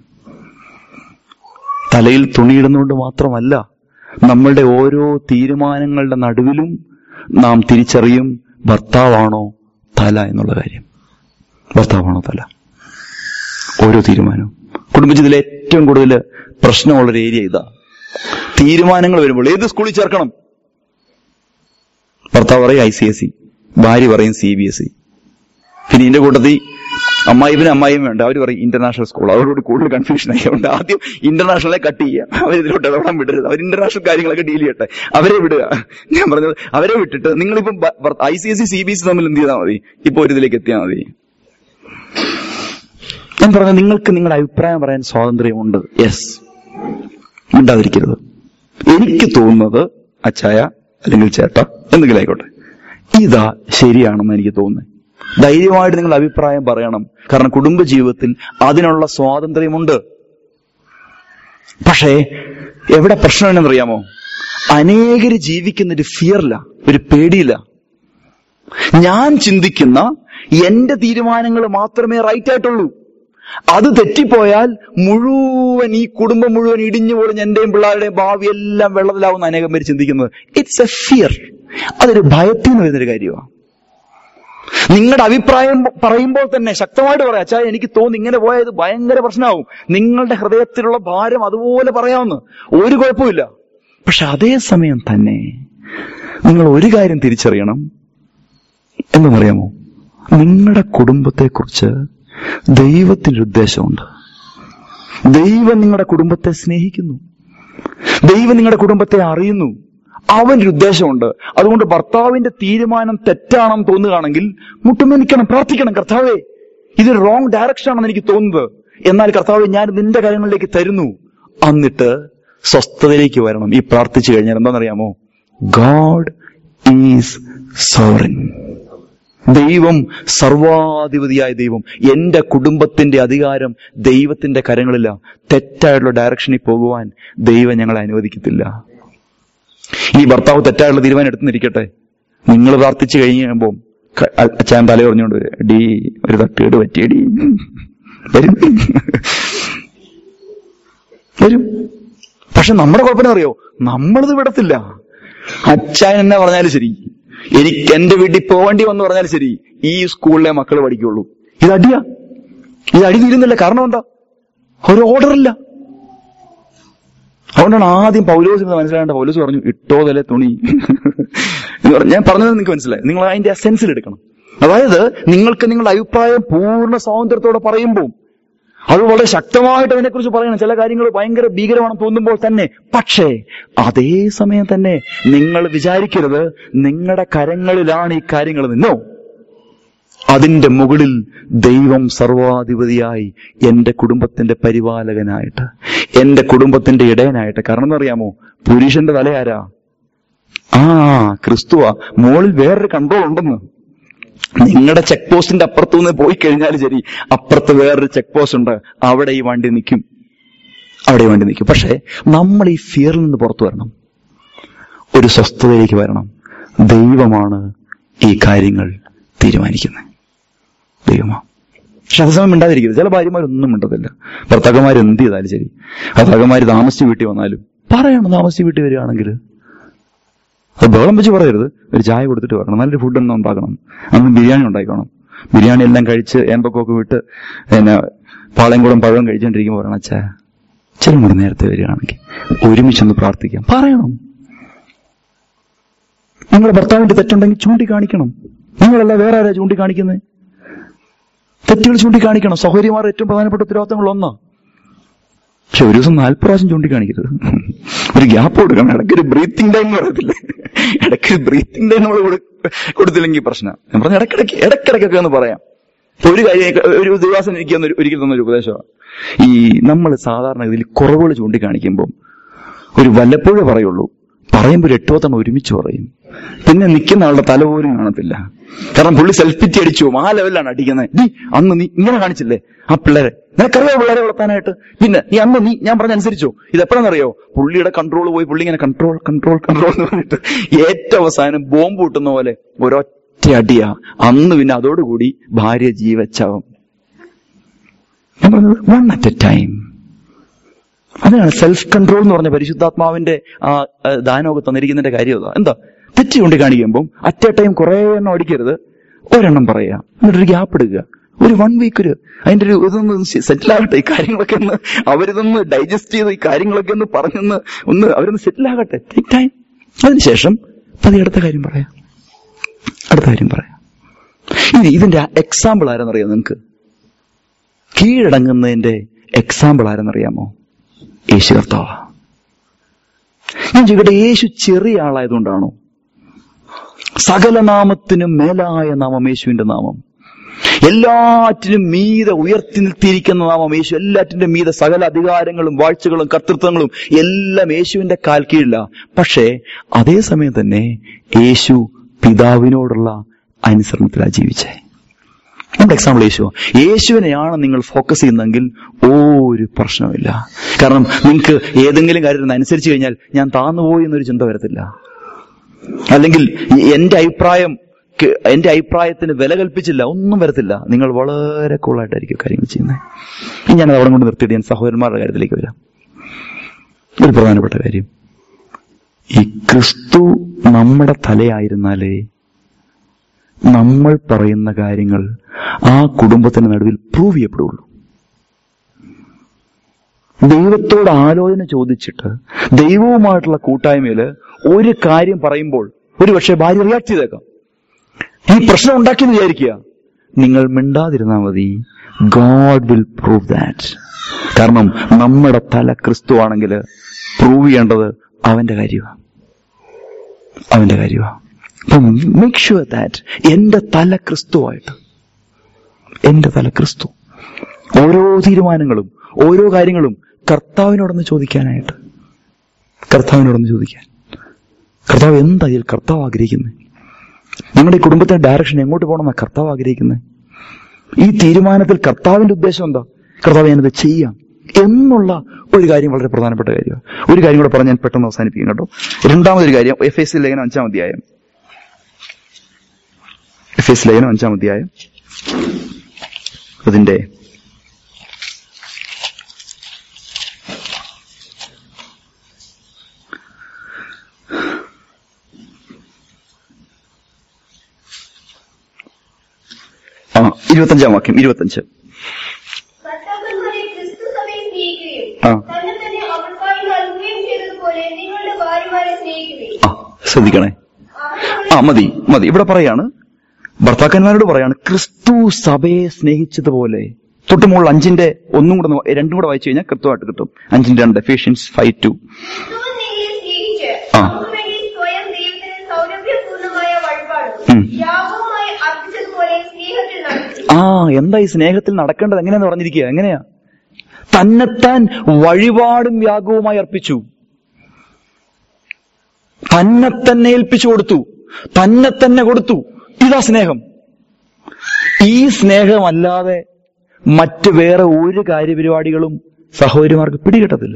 Speaker 1: തലയിൽ തുണിയിടുന്നുകൊണ്ട് മാത്രമല്ല, നമ്മളുടെ ഓരോ തീരുമാനങ്ങളുടെ നടുവിലും നാം തിരിച്ചറിയും ഭർത്താവാണോ തല എന്നുള്ള കാര്യം. ഭർത്താവാണോ തല? ഓരോ തീരുമാനവും. കുടുംബജീവിതത്തിലെ ഏറ്റവും കൂടുതൽ പ്രശ്നമുള്ളൊരു ഏരിയ ഇതാ. തീരുമാനങ്ങൾ വരുമ്പോൾ ഏത് സ്കൂളിൽ ചേർക്കണം? ഭർത്താവ് പറയും ICSE, ഭാര്യ പറയും CBSE. പിന്നെ ഇതിന്റെ കൂട്ടത്തിൽ അമ്മായിയും വേണ്ട, അവർ പറയും ഇന്റർനാഷണൽ സ്കൂൾ. അവരോട് കൂടുതൽ കൺഫ്യൂഷൻ ആയതുകൊണ്ട് ആദ്യം ഇന്റർനാഷണലെ കട്ട് ചെയ്യുക. അവരിതിലോട്ട് ഇടപെടാൻ വിടരുത്. അവർ ഇന്റർനാഷണൽ കാര്യങ്ങളൊക്കെ ഡീൽ ചെയ്യട്ടെ, അവരെ വിടുക. ഞാൻ പറഞ്ഞത് അവരെ വിട്ടിട്ട് നിങ്ങളിപ്പം ICSE CBSE തമ്മിൽ എന്ത് ചെയ്താൽ മതി? ഇപ്പൊ ഒരു ഇതിലേക്ക് എത്തിയാൽ മതി. ഞാൻ പറഞ്ഞത് നിങ്ങൾക്ക് നിങ്ങളുടെ അഭിപ്രായം പറയാൻ സ്വാതന്ത്ര്യമുണ്ട്. യെസ്, മിണ്ടാതിരിക്കരുത്. എനിക്ക് തോന്നുന്നത് അച്ചായ അല്ലെങ്കിൽ ചേട്ട എന്തെങ്കിലും ആയിക്കോട്ടെ, ഇതാ ശരിയാണെന്ന് എനിക്ക് തോന്നുന്നത്. ധൈര്യമായിട്ട് നിങ്ങൾ അഭിപ്രായം പറയണം. കാരണം കുടുംബജീവിതത്തിൽ അതിനുള്ള സ്വാതന്ത്ര്യമുണ്ട്. പക്ഷേ എവിടെ പ്രശ്നം എന്നറിയാമോ? അനേകര് ജീവിക്കുന്ന ഒരു ഫിയറില്ല, ഒരു പേടിയില്ല. ഞാൻ ചിന്തിക്കുന്ന എന്റെ തീരുമാനങ്ങൾ മാത്രമേ റൈറ്റ് ആയിട്ടുള്ളൂ. അത് തെറ്റിപ്പോയാൽ മുഴുവൻ ഈ കുടുംബം മുഴുവൻ ഇടിഞ്ഞു പൊളിഞ്ഞ് എന്റെയും പിള്ളേരുടെയും ഭാവി എല്ലാം വെള്ളത്തിലാവുന്ന അനേകം പേര് ചിന്തിക്കുന്നത്. It's a fear. അതൊരു ഭയത്തിൽ നിന്ന് വരുന്നൊരു കാര്യമാണ്. നിങ്ങളുടെ അഭിപ്രായം പറയുമ്പോൾ തന്നെ ശക്തമായിട്ട് പറയാം, അച്ഛാ എനിക്ക് തോന്നി ഇങ്ങനെ പോയത് ഭയങ്കര പ്രശ്നമാവും. നിങ്ങളുടെ ഹൃദയത്തിലുള്ള ഭാരം അതുപോലെ പറയാവുന്ന ഒരു കുഴപ്പമില്ല. പക്ഷെ അതേസമയം തന്നെ നിങ്ങൾ ഒരു കാര്യം തിരിച്ചറിയണം. എന്തെന്നറിയാമോ? നിങ്ങളുടെ കുടുംബത്തെക്കുറിച്ച് ദൈവത്തിൻ്റെ ഉദ്ദേശമുണ്ട്. ദൈവം നിങ്ങളുടെ കുടുംബത്തെ സ്നേഹിക്കുന്നു. ദൈവം നിങ്ങളുടെ കുടുംബത്തെ അറിയുന്നു. അവനൊരു ഉദ്ദേശമുണ്ട്. അതുകൊണ്ട് ഭർത്താവിന്റെ തീരുമാനം തെറ്റാണെന്ന് തോന്നുകയാണെങ്കിൽ മുട്ടുമേ നിൽക്കണം, പ്രാർത്ഥിക്കണം. കർത്താവേ, ഇത് റോങ് ഡയറക്ഷൻ ആണെന്ന് എനിക്ക് തോന്നുന്നത്, എന്നാൽ കർത്താവേ ഞാൻ നിന്റെ കാര്യങ്ങളിലേക്ക് തരുന്നു. എന്നിട്ട് സ്വസ്ഥതയിലേക്ക് വരണം. ഈ പ്രാർത്ഥിച്ചു കഴിഞ്ഞാൽ എന്താണെന്നറിയാമോ? God is sovereign. ദൈവം സർവാധിപതിയായ ദൈവം. എന്റെ കുടുംബത്തിന്റെ അധികാരം ദൈവത്തിന്റെ കരങ്ങളില്ല. തെറ്റായിട്ടുള്ള ഡയറക്ഷനിൽ പോകുവാൻ ദൈവം ഞങ്ങളെ അനുവദിക്കത്തില്ല. ഈ ഭർത്താവ് തെറ്റായുള്ള തീരുമാനം എടുത്തുനിന്നിരിക്കട്ടെ, നിങ്ങൾ പ്രാർത്ഥിച്ചു കഴിയുമ്പോൾ അച്ഛൻ തല പറഞ്ഞുകൊണ്ട് വരും, ഡീ ഒരു തട്ടുകേട് പറ്റിയടി വരും വരും. പക്ഷെ നമ്മുടെ കുഴപ്പമെന്ന് അറിയോ? നമ്മളിത് വിടത്തില്ല. അച്ഛൻ എന്നാ പറഞ്ഞാലും ശരി, എനിക്ക് എന്റെ വീട്ടിൽ പോകേണ്ടി വന്ന് പറഞ്ഞാലും ശരി, ഈ സ്കൂളിലെ മക്കൾ പഠിക്കുള്ളൂ. ഇതടിയാ, ഇത് അടി തീരുന്നില്ല. കാരണം എന്താ? ഒരു ഓർഡറില്ല. അതുകൊണ്ടാണ് ആദ്യം പൗലോസിന് മനസ്സിലാവേണ്ട. പൗലോസ് പറഞ്ഞു, ഇട്ടോതല്ലേ തുണി എന്ന് പറഞ്ഞു. ഞാൻ പറഞ്ഞത് നിങ്ങൾക്ക് മനസ്സിലായി? നിങ്ങൾ അതിന്റെ എസെൻസിൽ എടുക്കണം. അതായത് നിങ്ങൾക്ക് നിങ്ങളുടെ അഭിപ്രായം പൂർണ്ണ സ്വാതന്ത്ര്യത്തോടെ പറയുമ്പോൾ അത് വളരെ ശക്തമായിട്ട് അതിനെക്കുറിച്ച് പറയണം. ചില കാര്യങ്ങൾ ഭയങ്കര ഭീകരമാണെന്ന് തോന്നുമ്പോൾ തന്നെ. പക്ഷേ അതേ സമയം തന്നെ നിങ്ങൾ വിചാരിക്കരുത് നിങ്ങളുടെ കരങ്ങളിലാണ് ഈ കാര്യങ്ങൾ. നിന്നോ, അതിന്റെ മുകളിൽ ദൈവം സർവാധിപതിയായി എന്റെ കുടുംബത്തിന്റെ പരിപാലകനായിട്ട്, എന്റെ കുടുംബത്തിന്റെ ഇടയനായിട്ട്. കാരണം എന്നറിയാമോ? പുരുഷന്റെ തലയാരാ? ക്രിസ്തുവാ. മുകളിൽ വേറൊരു കൺട്രോൾ ഉണ്ടെന്ന്. നിങ്ങളുടെ ചെക്ക് പോസ്റ്റിന്റെ അപ്പുറത്തുനിന്ന് പോയി കഴിഞ്ഞാൽ ശരി, അപ്പുറത്ത് വേറൊരു ചെക്ക് പോസ്റ്റ് ഉണ്ട്. അവിടെ ഈ വണ്ടി നിൽക്കും, അവിടെ വണ്ടി നിൽക്കും. പക്ഷെ നമ്മൾ ഈ ഫിയറിൽ നിന്ന് പുറത്തു വരണം, ഒരു സ്വസ്ഥതയിലേക്ക് വരണം. ദൈവമാണ് ഈ കാര്യങ്ങൾ തീരുമാനിക്കുന്നത്. ദൈവമാണ്. പക്ഷെ അതേസമയം മിണ്ടാതിരിക്കരുത്. ചില ഭാര്യമാരൊന്നും മിണ്ടത്തില്ല. ഭർത്താക്കന്മാർ എന്ത് ചെയ്താലും ശരി, ഭർത്താക്കന്മാർ താമസിച്ച് വീട്ടിൽ വന്നാലും പറയണം. താമസിച്ച് വീട്ടിൽ വരികയാണെങ്കിൽ അത് ബഹളം വെച്ച് പറയരുത്. ഒരു ചായ കൊടുത്തിട്ട് പറയണം. നല്ലൊരു ഫുഡ് ഒന്നും ഉണ്ടാക്കണം. അന്ന് ബിരിയാണി ഉണ്ടാക്കണം. ബിരിയാണി എല്ലാം കഴിച്ച് ഏമ്പക്കൊക്കെ വിട്ട് പിന്നെ പാളയംകുളം പഴവും കഴിച്ചോണ്ടിരിക്കുമ്പോൾ പറയണം, അച്ഛാ ചിലം കൂടെ നേരത്തെ വരികയാണെങ്കിൽ ഒരുമിച്ചൊന്ന് പ്രാർത്ഥിക്കാം. പറയണം. നിങ്ങളുടെ ഭർത്താവിന്റെ തെറ്റുണ്ടെങ്കിൽ ചൂണ്ടിക്കാണിക്കണം. നിങ്ങളല്ല വേറെ ആരാ ചൂണ്ടിക്കാണിക്കുന്നത്? തെറ്റുകൾ ചൂണ്ടിക്കാണിക്കണം. സഹോദരിമാരുടെ ഏറ്റവും പ്രധാനപ്പെട്ട ഉത്തരവാദിത്തങ്ങൾ ഒന്നാ. പക്ഷെ ഒരു ദിവസം 40 പ്രാവശ്യം ചൂണ്ടിക്കാണിക്കരുത്. ഒരു ഗ്യാപ്പ് കൊടുക്കണം. ഇടയ്ക്കൊരു ബ്രീത്തിങ് ടൈം പറയത്തില്ലേ? ഇടയ്ക്കൊരു ബ്രീത്തിങ് ടൈം നമ്മൾ കൊടുത്തില്ലെങ്കിൽ പ്രശ്നം. ഞാൻ പറഞ്ഞ ഇടയ്ക്കിടയ്ക്കൊക്കെ ഒന്ന് പറയാം. ഒരു കാര്യം, ഒരു ദിവസം എനിക്ക് ഒരിക്കൽ തന്നൊരു ഉപദേശമാണ്. ഈ നമ്മൾ സാധാരണ ഇതിൽ കുറവുകൾ ചൂണ്ടിക്കാണിക്കുമ്പോൾ ഒരു വല്ലപ്പോഴേ പറയുള്ളൂ. പറയുമ്പോൾ ഒരു 8 തവണ ഒരുമിച്ച് പറയും. പിന്നെ നിൽക്കുന്ന ആളുടെ തല പോലും കാണത്തില്ല. കാരണം പുള്ളി സെൽഫിറ്റി അടിച്ചു പോകും. ആ ലെവലിലാണ് അടിക്കുന്നത്. അന്ന് നീ ഇങ്ങനെ കാണിച്ചില്ലേ ആ പിള്ളേരെ, നിനക്കറിയോ പിള്ളേരെ വളർത്താനായിട്ട്? പിന്നെ നീ ഞാൻ പറഞ്ഞ അനുസരിച്ചോ? ഇത് എപ്പോഴാണെന്നറിയോ? പുള്ളിയുടെ കൺട്രോൾ പോയി പുള്ളി ഇങ്ങനെ കൺട്രോൾ എന്ന് പറഞ്ഞിട്ട് ഏറ്റവും അവസാനം ബോംബ് പൊട്ടുന്ന പോലെ ഒരൊറ്റ അടിയാ. അന്ന് പിന്നെ അതോടുകൂടി ഭാര്യ ജീവച്ചവം. ഞാൻ പറഞ്ഞത് വൺ അറ്റ് എ ടൈം. അതിനാണ് സെൽഫ് കൺട്രോൾ എന്ന് പറഞ്ഞ പരിശുദ്ധാത്മാവിന്റെ ആ ദാനമൊക്കെ തന്നിരിക്കുന്നതിന്റെ കാര്യം അതാ. എന്താ? തെറ്റ് കൊണ്ടിക്കാണിക്കുമ്പോൾ അറ്റ് എ ടൈം കുറെ എണ്ണം അടിക്കരുത്. ഒരെണ്ണം പറയുക, എന്നിട്ടൊരു ഗ്യാപ്പ് എടുക്കുക. ഒരു 1 വീക്ക് അതിന്റെ ഒരു ഇതൊന്ന് സെറ്റിലാകട്ടെ. ഈ കാര്യങ്ങളൊക്കെ ഒന്ന് അവരിതൊന്ന് ഡൈജസ്റ്റ് ചെയ്ത് ഈ കാര്യങ്ങളൊക്കെ ഒന്ന് പറഞ്ഞൊന്ന് അവരൊന്ന് സെറ്റിലാകട്ടെ. Take time. അതിനുശേഷം അടുത്ത കാര്യം പറയാം. ഇനി ഇതിന്റെ എക്സാമ്പിൾ ആരെന്നറിയാമോ നിങ്ങൾക്ക്? കീഴടങ്ങുന്നതിന്റെ എക്സാമ്പിൾ ആരെന്നറിയാമോ? യേശു കർത്താവ്. ഞാൻ ചോദിക്കട്ടെ, യേശു ചെറിയ ആളായതുകൊണ്ടാണോ? സകല നാമത്തിനും മേലായ നാമം യേശുവിന്റെ നാമം. എല്ലാറ്റിനും മീതെ ഉയർത്തി നിർത്തിയിരിക്കുന്ന നാമം യേശു. എല്ലാറ്റിന്റെ മീതെ സകല അധികാരങ്ങളും വാഴ്ചകളും കർത്തൃത്വങ്ങളും എല്ലാം യേശുവിന്റെ കാൽ കീഴില്ല. പക്ഷേ അതേസമയം തന്നെ യേശു പിതാവിനോടുള്ള അനുസരണത്തിലാണ് ജീവിച്ചേ. എന്റെ എക്സാമ്പിൾ യേശുവിനെയാണ് നിങ്ങൾ ഫോക്കസ് ചെയ്യുന്നതെങ്കിൽ ഒരു പ്രശ്നമില്ല. കാരണം നിങ്ങൾക്ക് ഏതെങ്കിലും കാര്യത്തിന് അനുസരിച്ച് കഴിഞ്ഞാൽ ഞാൻ താന്നുപോയി എന്നൊരു ചിന്ത വരത്തില്ല. അല്ലെങ്കിൽ എന്റെ അഭിപ്രായത്തിന് വില കൽപ്പിച്ചില്ല, ഒന്നും വരത്തില്ല. നിങ്ങൾ വളരെ കൂളായിട്ടായിരിക്കും കാര്യങ്ങൾ ചെയ്യുന്നത്. ഞാനത് അവിടെ കൊണ്ട് നിർത്തിയിട്ട് ഞാൻ സഹോദരന്മാരുടെ കാര്യത്തിലേക്ക് വരാം. ഒരു പ്രധാനപ്പെട്ട കാര്യം, ഈ ക്രിസ്തു നമ്മുടെ തലയായിരുന്നാലേ നമ്മൾ പറയുന്ന കാര്യങ്ങൾ ആ കുടുംബത്തിന്റെ നടുവിൽ പ്രൂവ് ചെയ്യപ്പെടുള്ളൂ. ദൈവത്തോട് ആലോചന ചോദിച്ചിട്ട് ദൈവവുമായിട്ടുള്ള കൂട്ടായ്മയിൽ ഒരു കാര്യം പറയുമ്പോൾ ഒരുപക്ഷെ ഭാര്യ റിയാക്ട് ചെയ്തേക്കാം. ഈ പ്രശ്നം ഉണ്ടാക്കിയെന്ന് വിചാരിക്കുക. നിങ്ങൾ മിണ്ടാതിരുന്നാൽ മതി. God will prove that. കാരണം നമ്മുടെ തല ക്രിസ്തു ആണെങ്കിൽ പ്രൂവ് ചെയ്യേണ്ടത് അവന്റെ കാര്യമാണ്. അപ്പം മേക്ക് ഷുവർ ദാറ്റ് എന്റെ തല ക്രിസ്തുവായിട്ട്, എന്റെ തല ക്രിസ്തു. ഓരോ തീരുമാനങ്ങളും ഓരോ കാര്യങ്ങളും കർത്താവിനോടൊന്ന് ചോദിക്കാൻ. കർത്താവ് എന്താ ഇതിൽ കർത്താവ് ആഗ്രഹിക്കുന്നത്? നിങ്ങളുടെ ഈ കുടുംബത്തിന്റെ ഡയറക്ഷൻ എങ്ങോട്ട് പോകണമെന്നാണ് കർത്താവ് ആഗ്രഹിക്കുന്നത്? ഈ തീരുമാനത്തിൽ കർത്താവിന്റെ ഉദ്ദേശം എന്താ? കർത്താവ് ഞാനത് ചെയ്യാം എന്നുള്ള ഒരു കാര്യം വളരെ പ്രധാനപ്പെട്ട കാര്യമാണ്. ഒരു കാര്യം കൂടെ പറഞ്ഞ് ഞാൻ പെട്ടെന്ന് അവസാനിപ്പിക്കും കേട്ടോ. രണ്ടാമതൊരു കാര്യം, എഫേസ്യ ലേഖനം 5-ാം അധ്യായം. എഫേസ്യ ലേഖനം 5-ാം അധ്യായം അതിന്റെ 25-ാം വാക്യം. 25. ശ്രദ്ധിക്കണേ. മതി. ഇവിടെ പറയാണ്, ഭർത്താക്കന്മാരോട് പറയാണ്, ക്രിസ്തു സഭയെ സ്നേഹിച്ചതുപോലെ. തൊട്ട് മുകളിൽ 5-ന്റെ 2 കൂടെ വായിച്ചു കഴിഞ്ഞാൽ കൃത്യമായിട്ട് കിട്ടും. 5-2 എഫേഷ്യൻസ് 5:2. എന്താ ഈ സ്നേഹത്തിൽ നടക്കേണ്ടത്? എങ്ങനെയാന്ന് പറഞ്ഞിരിക്കുക. എങ്ങനെയാ? തന്നെത്താൻ വഴിപാടും യാഗവുമായി അർപ്പിച്ചു. തന്നെ ഏൽപ്പിച്ചു കൊടുത്തു. തന്നെ കൊടുത്തു. ഇതാ സ്നേഹം. ഈ സ്നേഹമല്ലാതെ മറ്റ് വേറെ ഒരു കാര്യപരിപാടികളും സഹോദരിമാർക്ക് പിടികിട്ടത്തില്ല.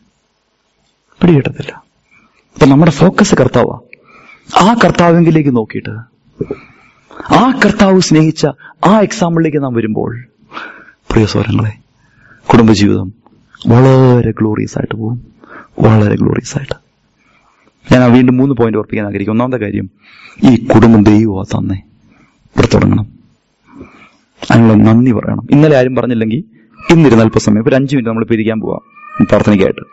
Speaker 1: അപ്പൊ നമ്മുടെ ഫോക്കസ് കർത്താവാ. ആ കർത്താവെങ്കിലേക്ക് നോക്കിയിട്ട് ആ കർത്താവ് സ്നേഹിച്ച ആ എക്സാമ്പിളിലേക്ക് നാം വരുമ്പോൾ, പ്രിയ സഹോദരങ്ങളെ, കുടുംബജീവിതം വളരെ ഗ്ലോറിയസ് ആയിട്ട് പോകും. വളരെ ഗ്ലോറിയസ് ആയിട്ട്. ഞാൻ വീണ്ടും 3 പോയിന്റ് ഓർപ്പിക്കാൻ ആഗ്രഹിക്കും. ഒന്നാമത്തെ കാര്യം, ഈ കുടുംബം ദൈവമാ തന്നെ. ഇവിടെ തുടങ്ങണം, അതിനുള്ള നന്ദി പറയണം. ഇന്നലെ ആരും പറഞ്ഞില്ലെങ്കിൽ ഇന്നിരുന്ന് അല്പസമയം, ഒരു 5 മിനിറ്റ് നമ്മൾ പിരിക്കാൻ പോവാം പ്രാർത്ഥനയ്ക്കായിട്ട്.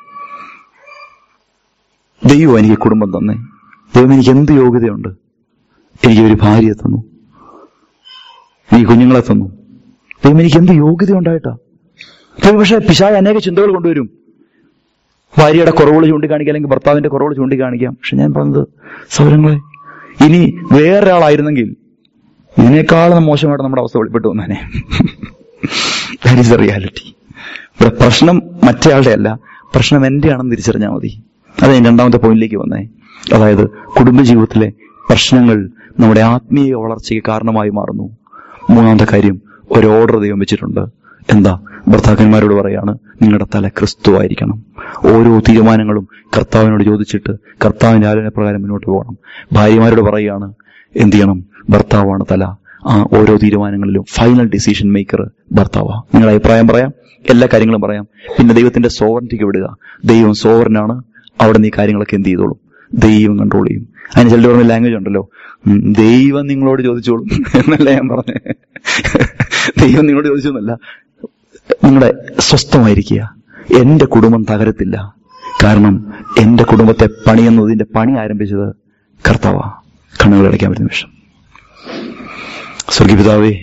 Speaker 1: ദൈവം എനിക്ക് കുടുംബം തന്നെ. ദൈവം എനിക്ക് എന്ത് യോഗ്യതയുണ്ട്? എനിക്ക് ഒരു ഭാര്യയെ തന്നു, എനിക്ക് കുഞ്ഞുങ്ങളെ തന്നു. ദൈവം എനിക്ക് എന്ത് യോഗ്യത ഉണ്ടായിട്ടാ? പക്ഷെ പിശാച് അനേക ചിന്തകൾ കൊണ്ടുവരും. ഭാര്യയുടെ കുറവുകൾ ചൂണ്ടിക്കാണിക്കാം, അല്ലെങ്കിൽ ഭർത്താവിന്റെ കുറവുകൾ ചൂണ്ടിക്കാണിക്കാം. പക്ഷെ ഞാൻ പറഞ്ഞത് സൗരങ്ങളെ, ഇനി വേറൊരാളായിരുന്നെങ്കിൽ ഇതിനേക്കാളും മോശമായിട്ട് നമ്മുടെ അവസ്ഥ വെളിപ്പെട്ടു വന്നേനെ. That is the reality. ഇവിടെ പ്രശ്നം മറ്റേയാളുടെ അല്ല, പ്രശ്നം എന്റെ ആണെന്ന് തിരിച്ചറിഞ്ഞാൽ മതി. അത് ഞാൻ 2ാമത്തെ പോയിന്റിലേക്ക് വന്നേ. അതായത് കുടുംബജീവിതത്തിലെ പ്രശ്നങ്ങൾ നമ്മുടെ ആത്മീയ വളർച്ചയ്ക്ക് കാരണമായി മാറുന്നു. 3ാമത്തെ കാര്യം, ഒരു ഓർഡർ ദൈവം വെച്ചിട്ടുണ്ട്. എന്താ? ഭർത്താക്കന്മാരോട് പറയാണ്, നിങ്ങളുടെ തല ക്രിസ്തു ആയിരിക്കണം. ഓരോ തീരുമാനങ്ങളും കർത്താവിനോട് ചോദിച്ചിട്ട് കർത്താവിന്റെ ആലോചന പ്രകാരം മുന്നോട്ട് പോകണം. ഭാര്യമാരോട് പറയുകയാണ്, എന്ത് ചെയ്യണം? ഭർത്താവാണ് തല. ആ ഓരോ തീരുമാനങ്ങളിലും ഫൈനൽ ഡിസിഷൻ മേക്കർ ഭർത്താവാ. നിങ്ങളുടെ അഭിപ്രായം പറയാം, എല്ലാ കാര്യങ്ങളും പറയാം. പിന്നെ ദൈവത്തിന്റെ സോവറിറ്റിക്ക് വിടുക. ദൈവം സോവറിനാണ്. അവിടെ നീ കാര്യങ്ങളൊക്കെ എന്ത് ചെയ്തോളും? ദൈവം കൺട്രോൾ ചെയ്യും. അതിന് ചിലർ പറഞ്ഞ ലാംഗ്വേജ് ഉണ്ടല്ലോ, ദൈവം നിങ്ങളോട് ചോദിച്ചോളും എന്നല്ല ഞാൻ പറഞ്ഞേ. ദൈവം നിങ്ങളോട് ചോദിച്ചൊന്നല്ല. നിങ്ങളുടെ സ്വസ്ഥമായിരിക്കുക. എന്റെ കുടുംബം തകരത്തില്ല, കാരണം എന്റെ കുടുംബത്തെ പണിയെന്നതിന്റെ പണി ആരംഭിച്ചത് കർത്താവാ. കണ്ണുകൾ അടയ്ക്കാൻ പറ്റുന്ന നിമിഷം. സ്വർഗീയപിതാവേ,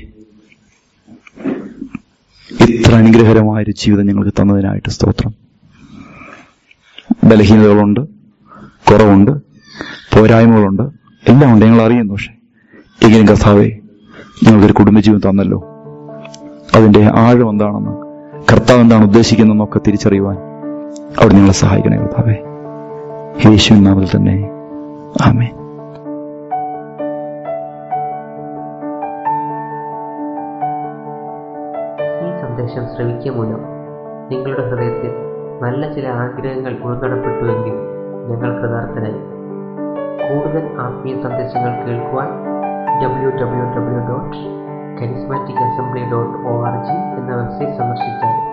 Speaker 1: ഇത്ര അനുഗ്രഹകരമായൊരു ജീവിതം ഞങ്ങൾക്ക് തന്നതിനായിട്ട് സ്തോത്രം. ബലഹീനതകളുണ്ട്, കുറവുണ്ട്, പോരായ്മകളുണ്ട്, എല്ലാം ഉണ്ട്, ഞങ്ങൾ അറിയുന്നു. പക്ഷെ എങ്കിലും കർത്താവേ, ഞങ്ങൾക്കൊരു കുടുംബജീവൻ തന്നല്ലോ. അതിന്റെ ആഴം എന്താണെന്ന്, കർത്താവ് എന്താണ് ഉദ്ദേശിക്കുന്നതെന്നൊക്കെ തിരിച്ചറിയുവാൻ അവിടെ നിങ്ങളെ സഹായിക്കണേ കർത്താവേ. യേശുവിൻ നാമത്തിൽ തന്നെ ആമേൻ.
Speaker 3: ഈ സന്ദേശം ശ്രവിക്കുക മൂലം നിങ്ങളുടെ ഹൃദയത്തിൽ നല്ല ചില ആഗ്രഹങ്ങൾ ഉൾനടപ്പെട്ടുവെങ്കിൽ ഞങ്ങൾ കൃതാർത്ഥനായി. കൂടുതൽ ആത്മീയ സന്ദേശങ്ങൾ കേൾക്കുവാൻ www.charismaticassembly.org എന്ന വെബ്സൈറ്റ് സന്ദർശിച്ചാൽ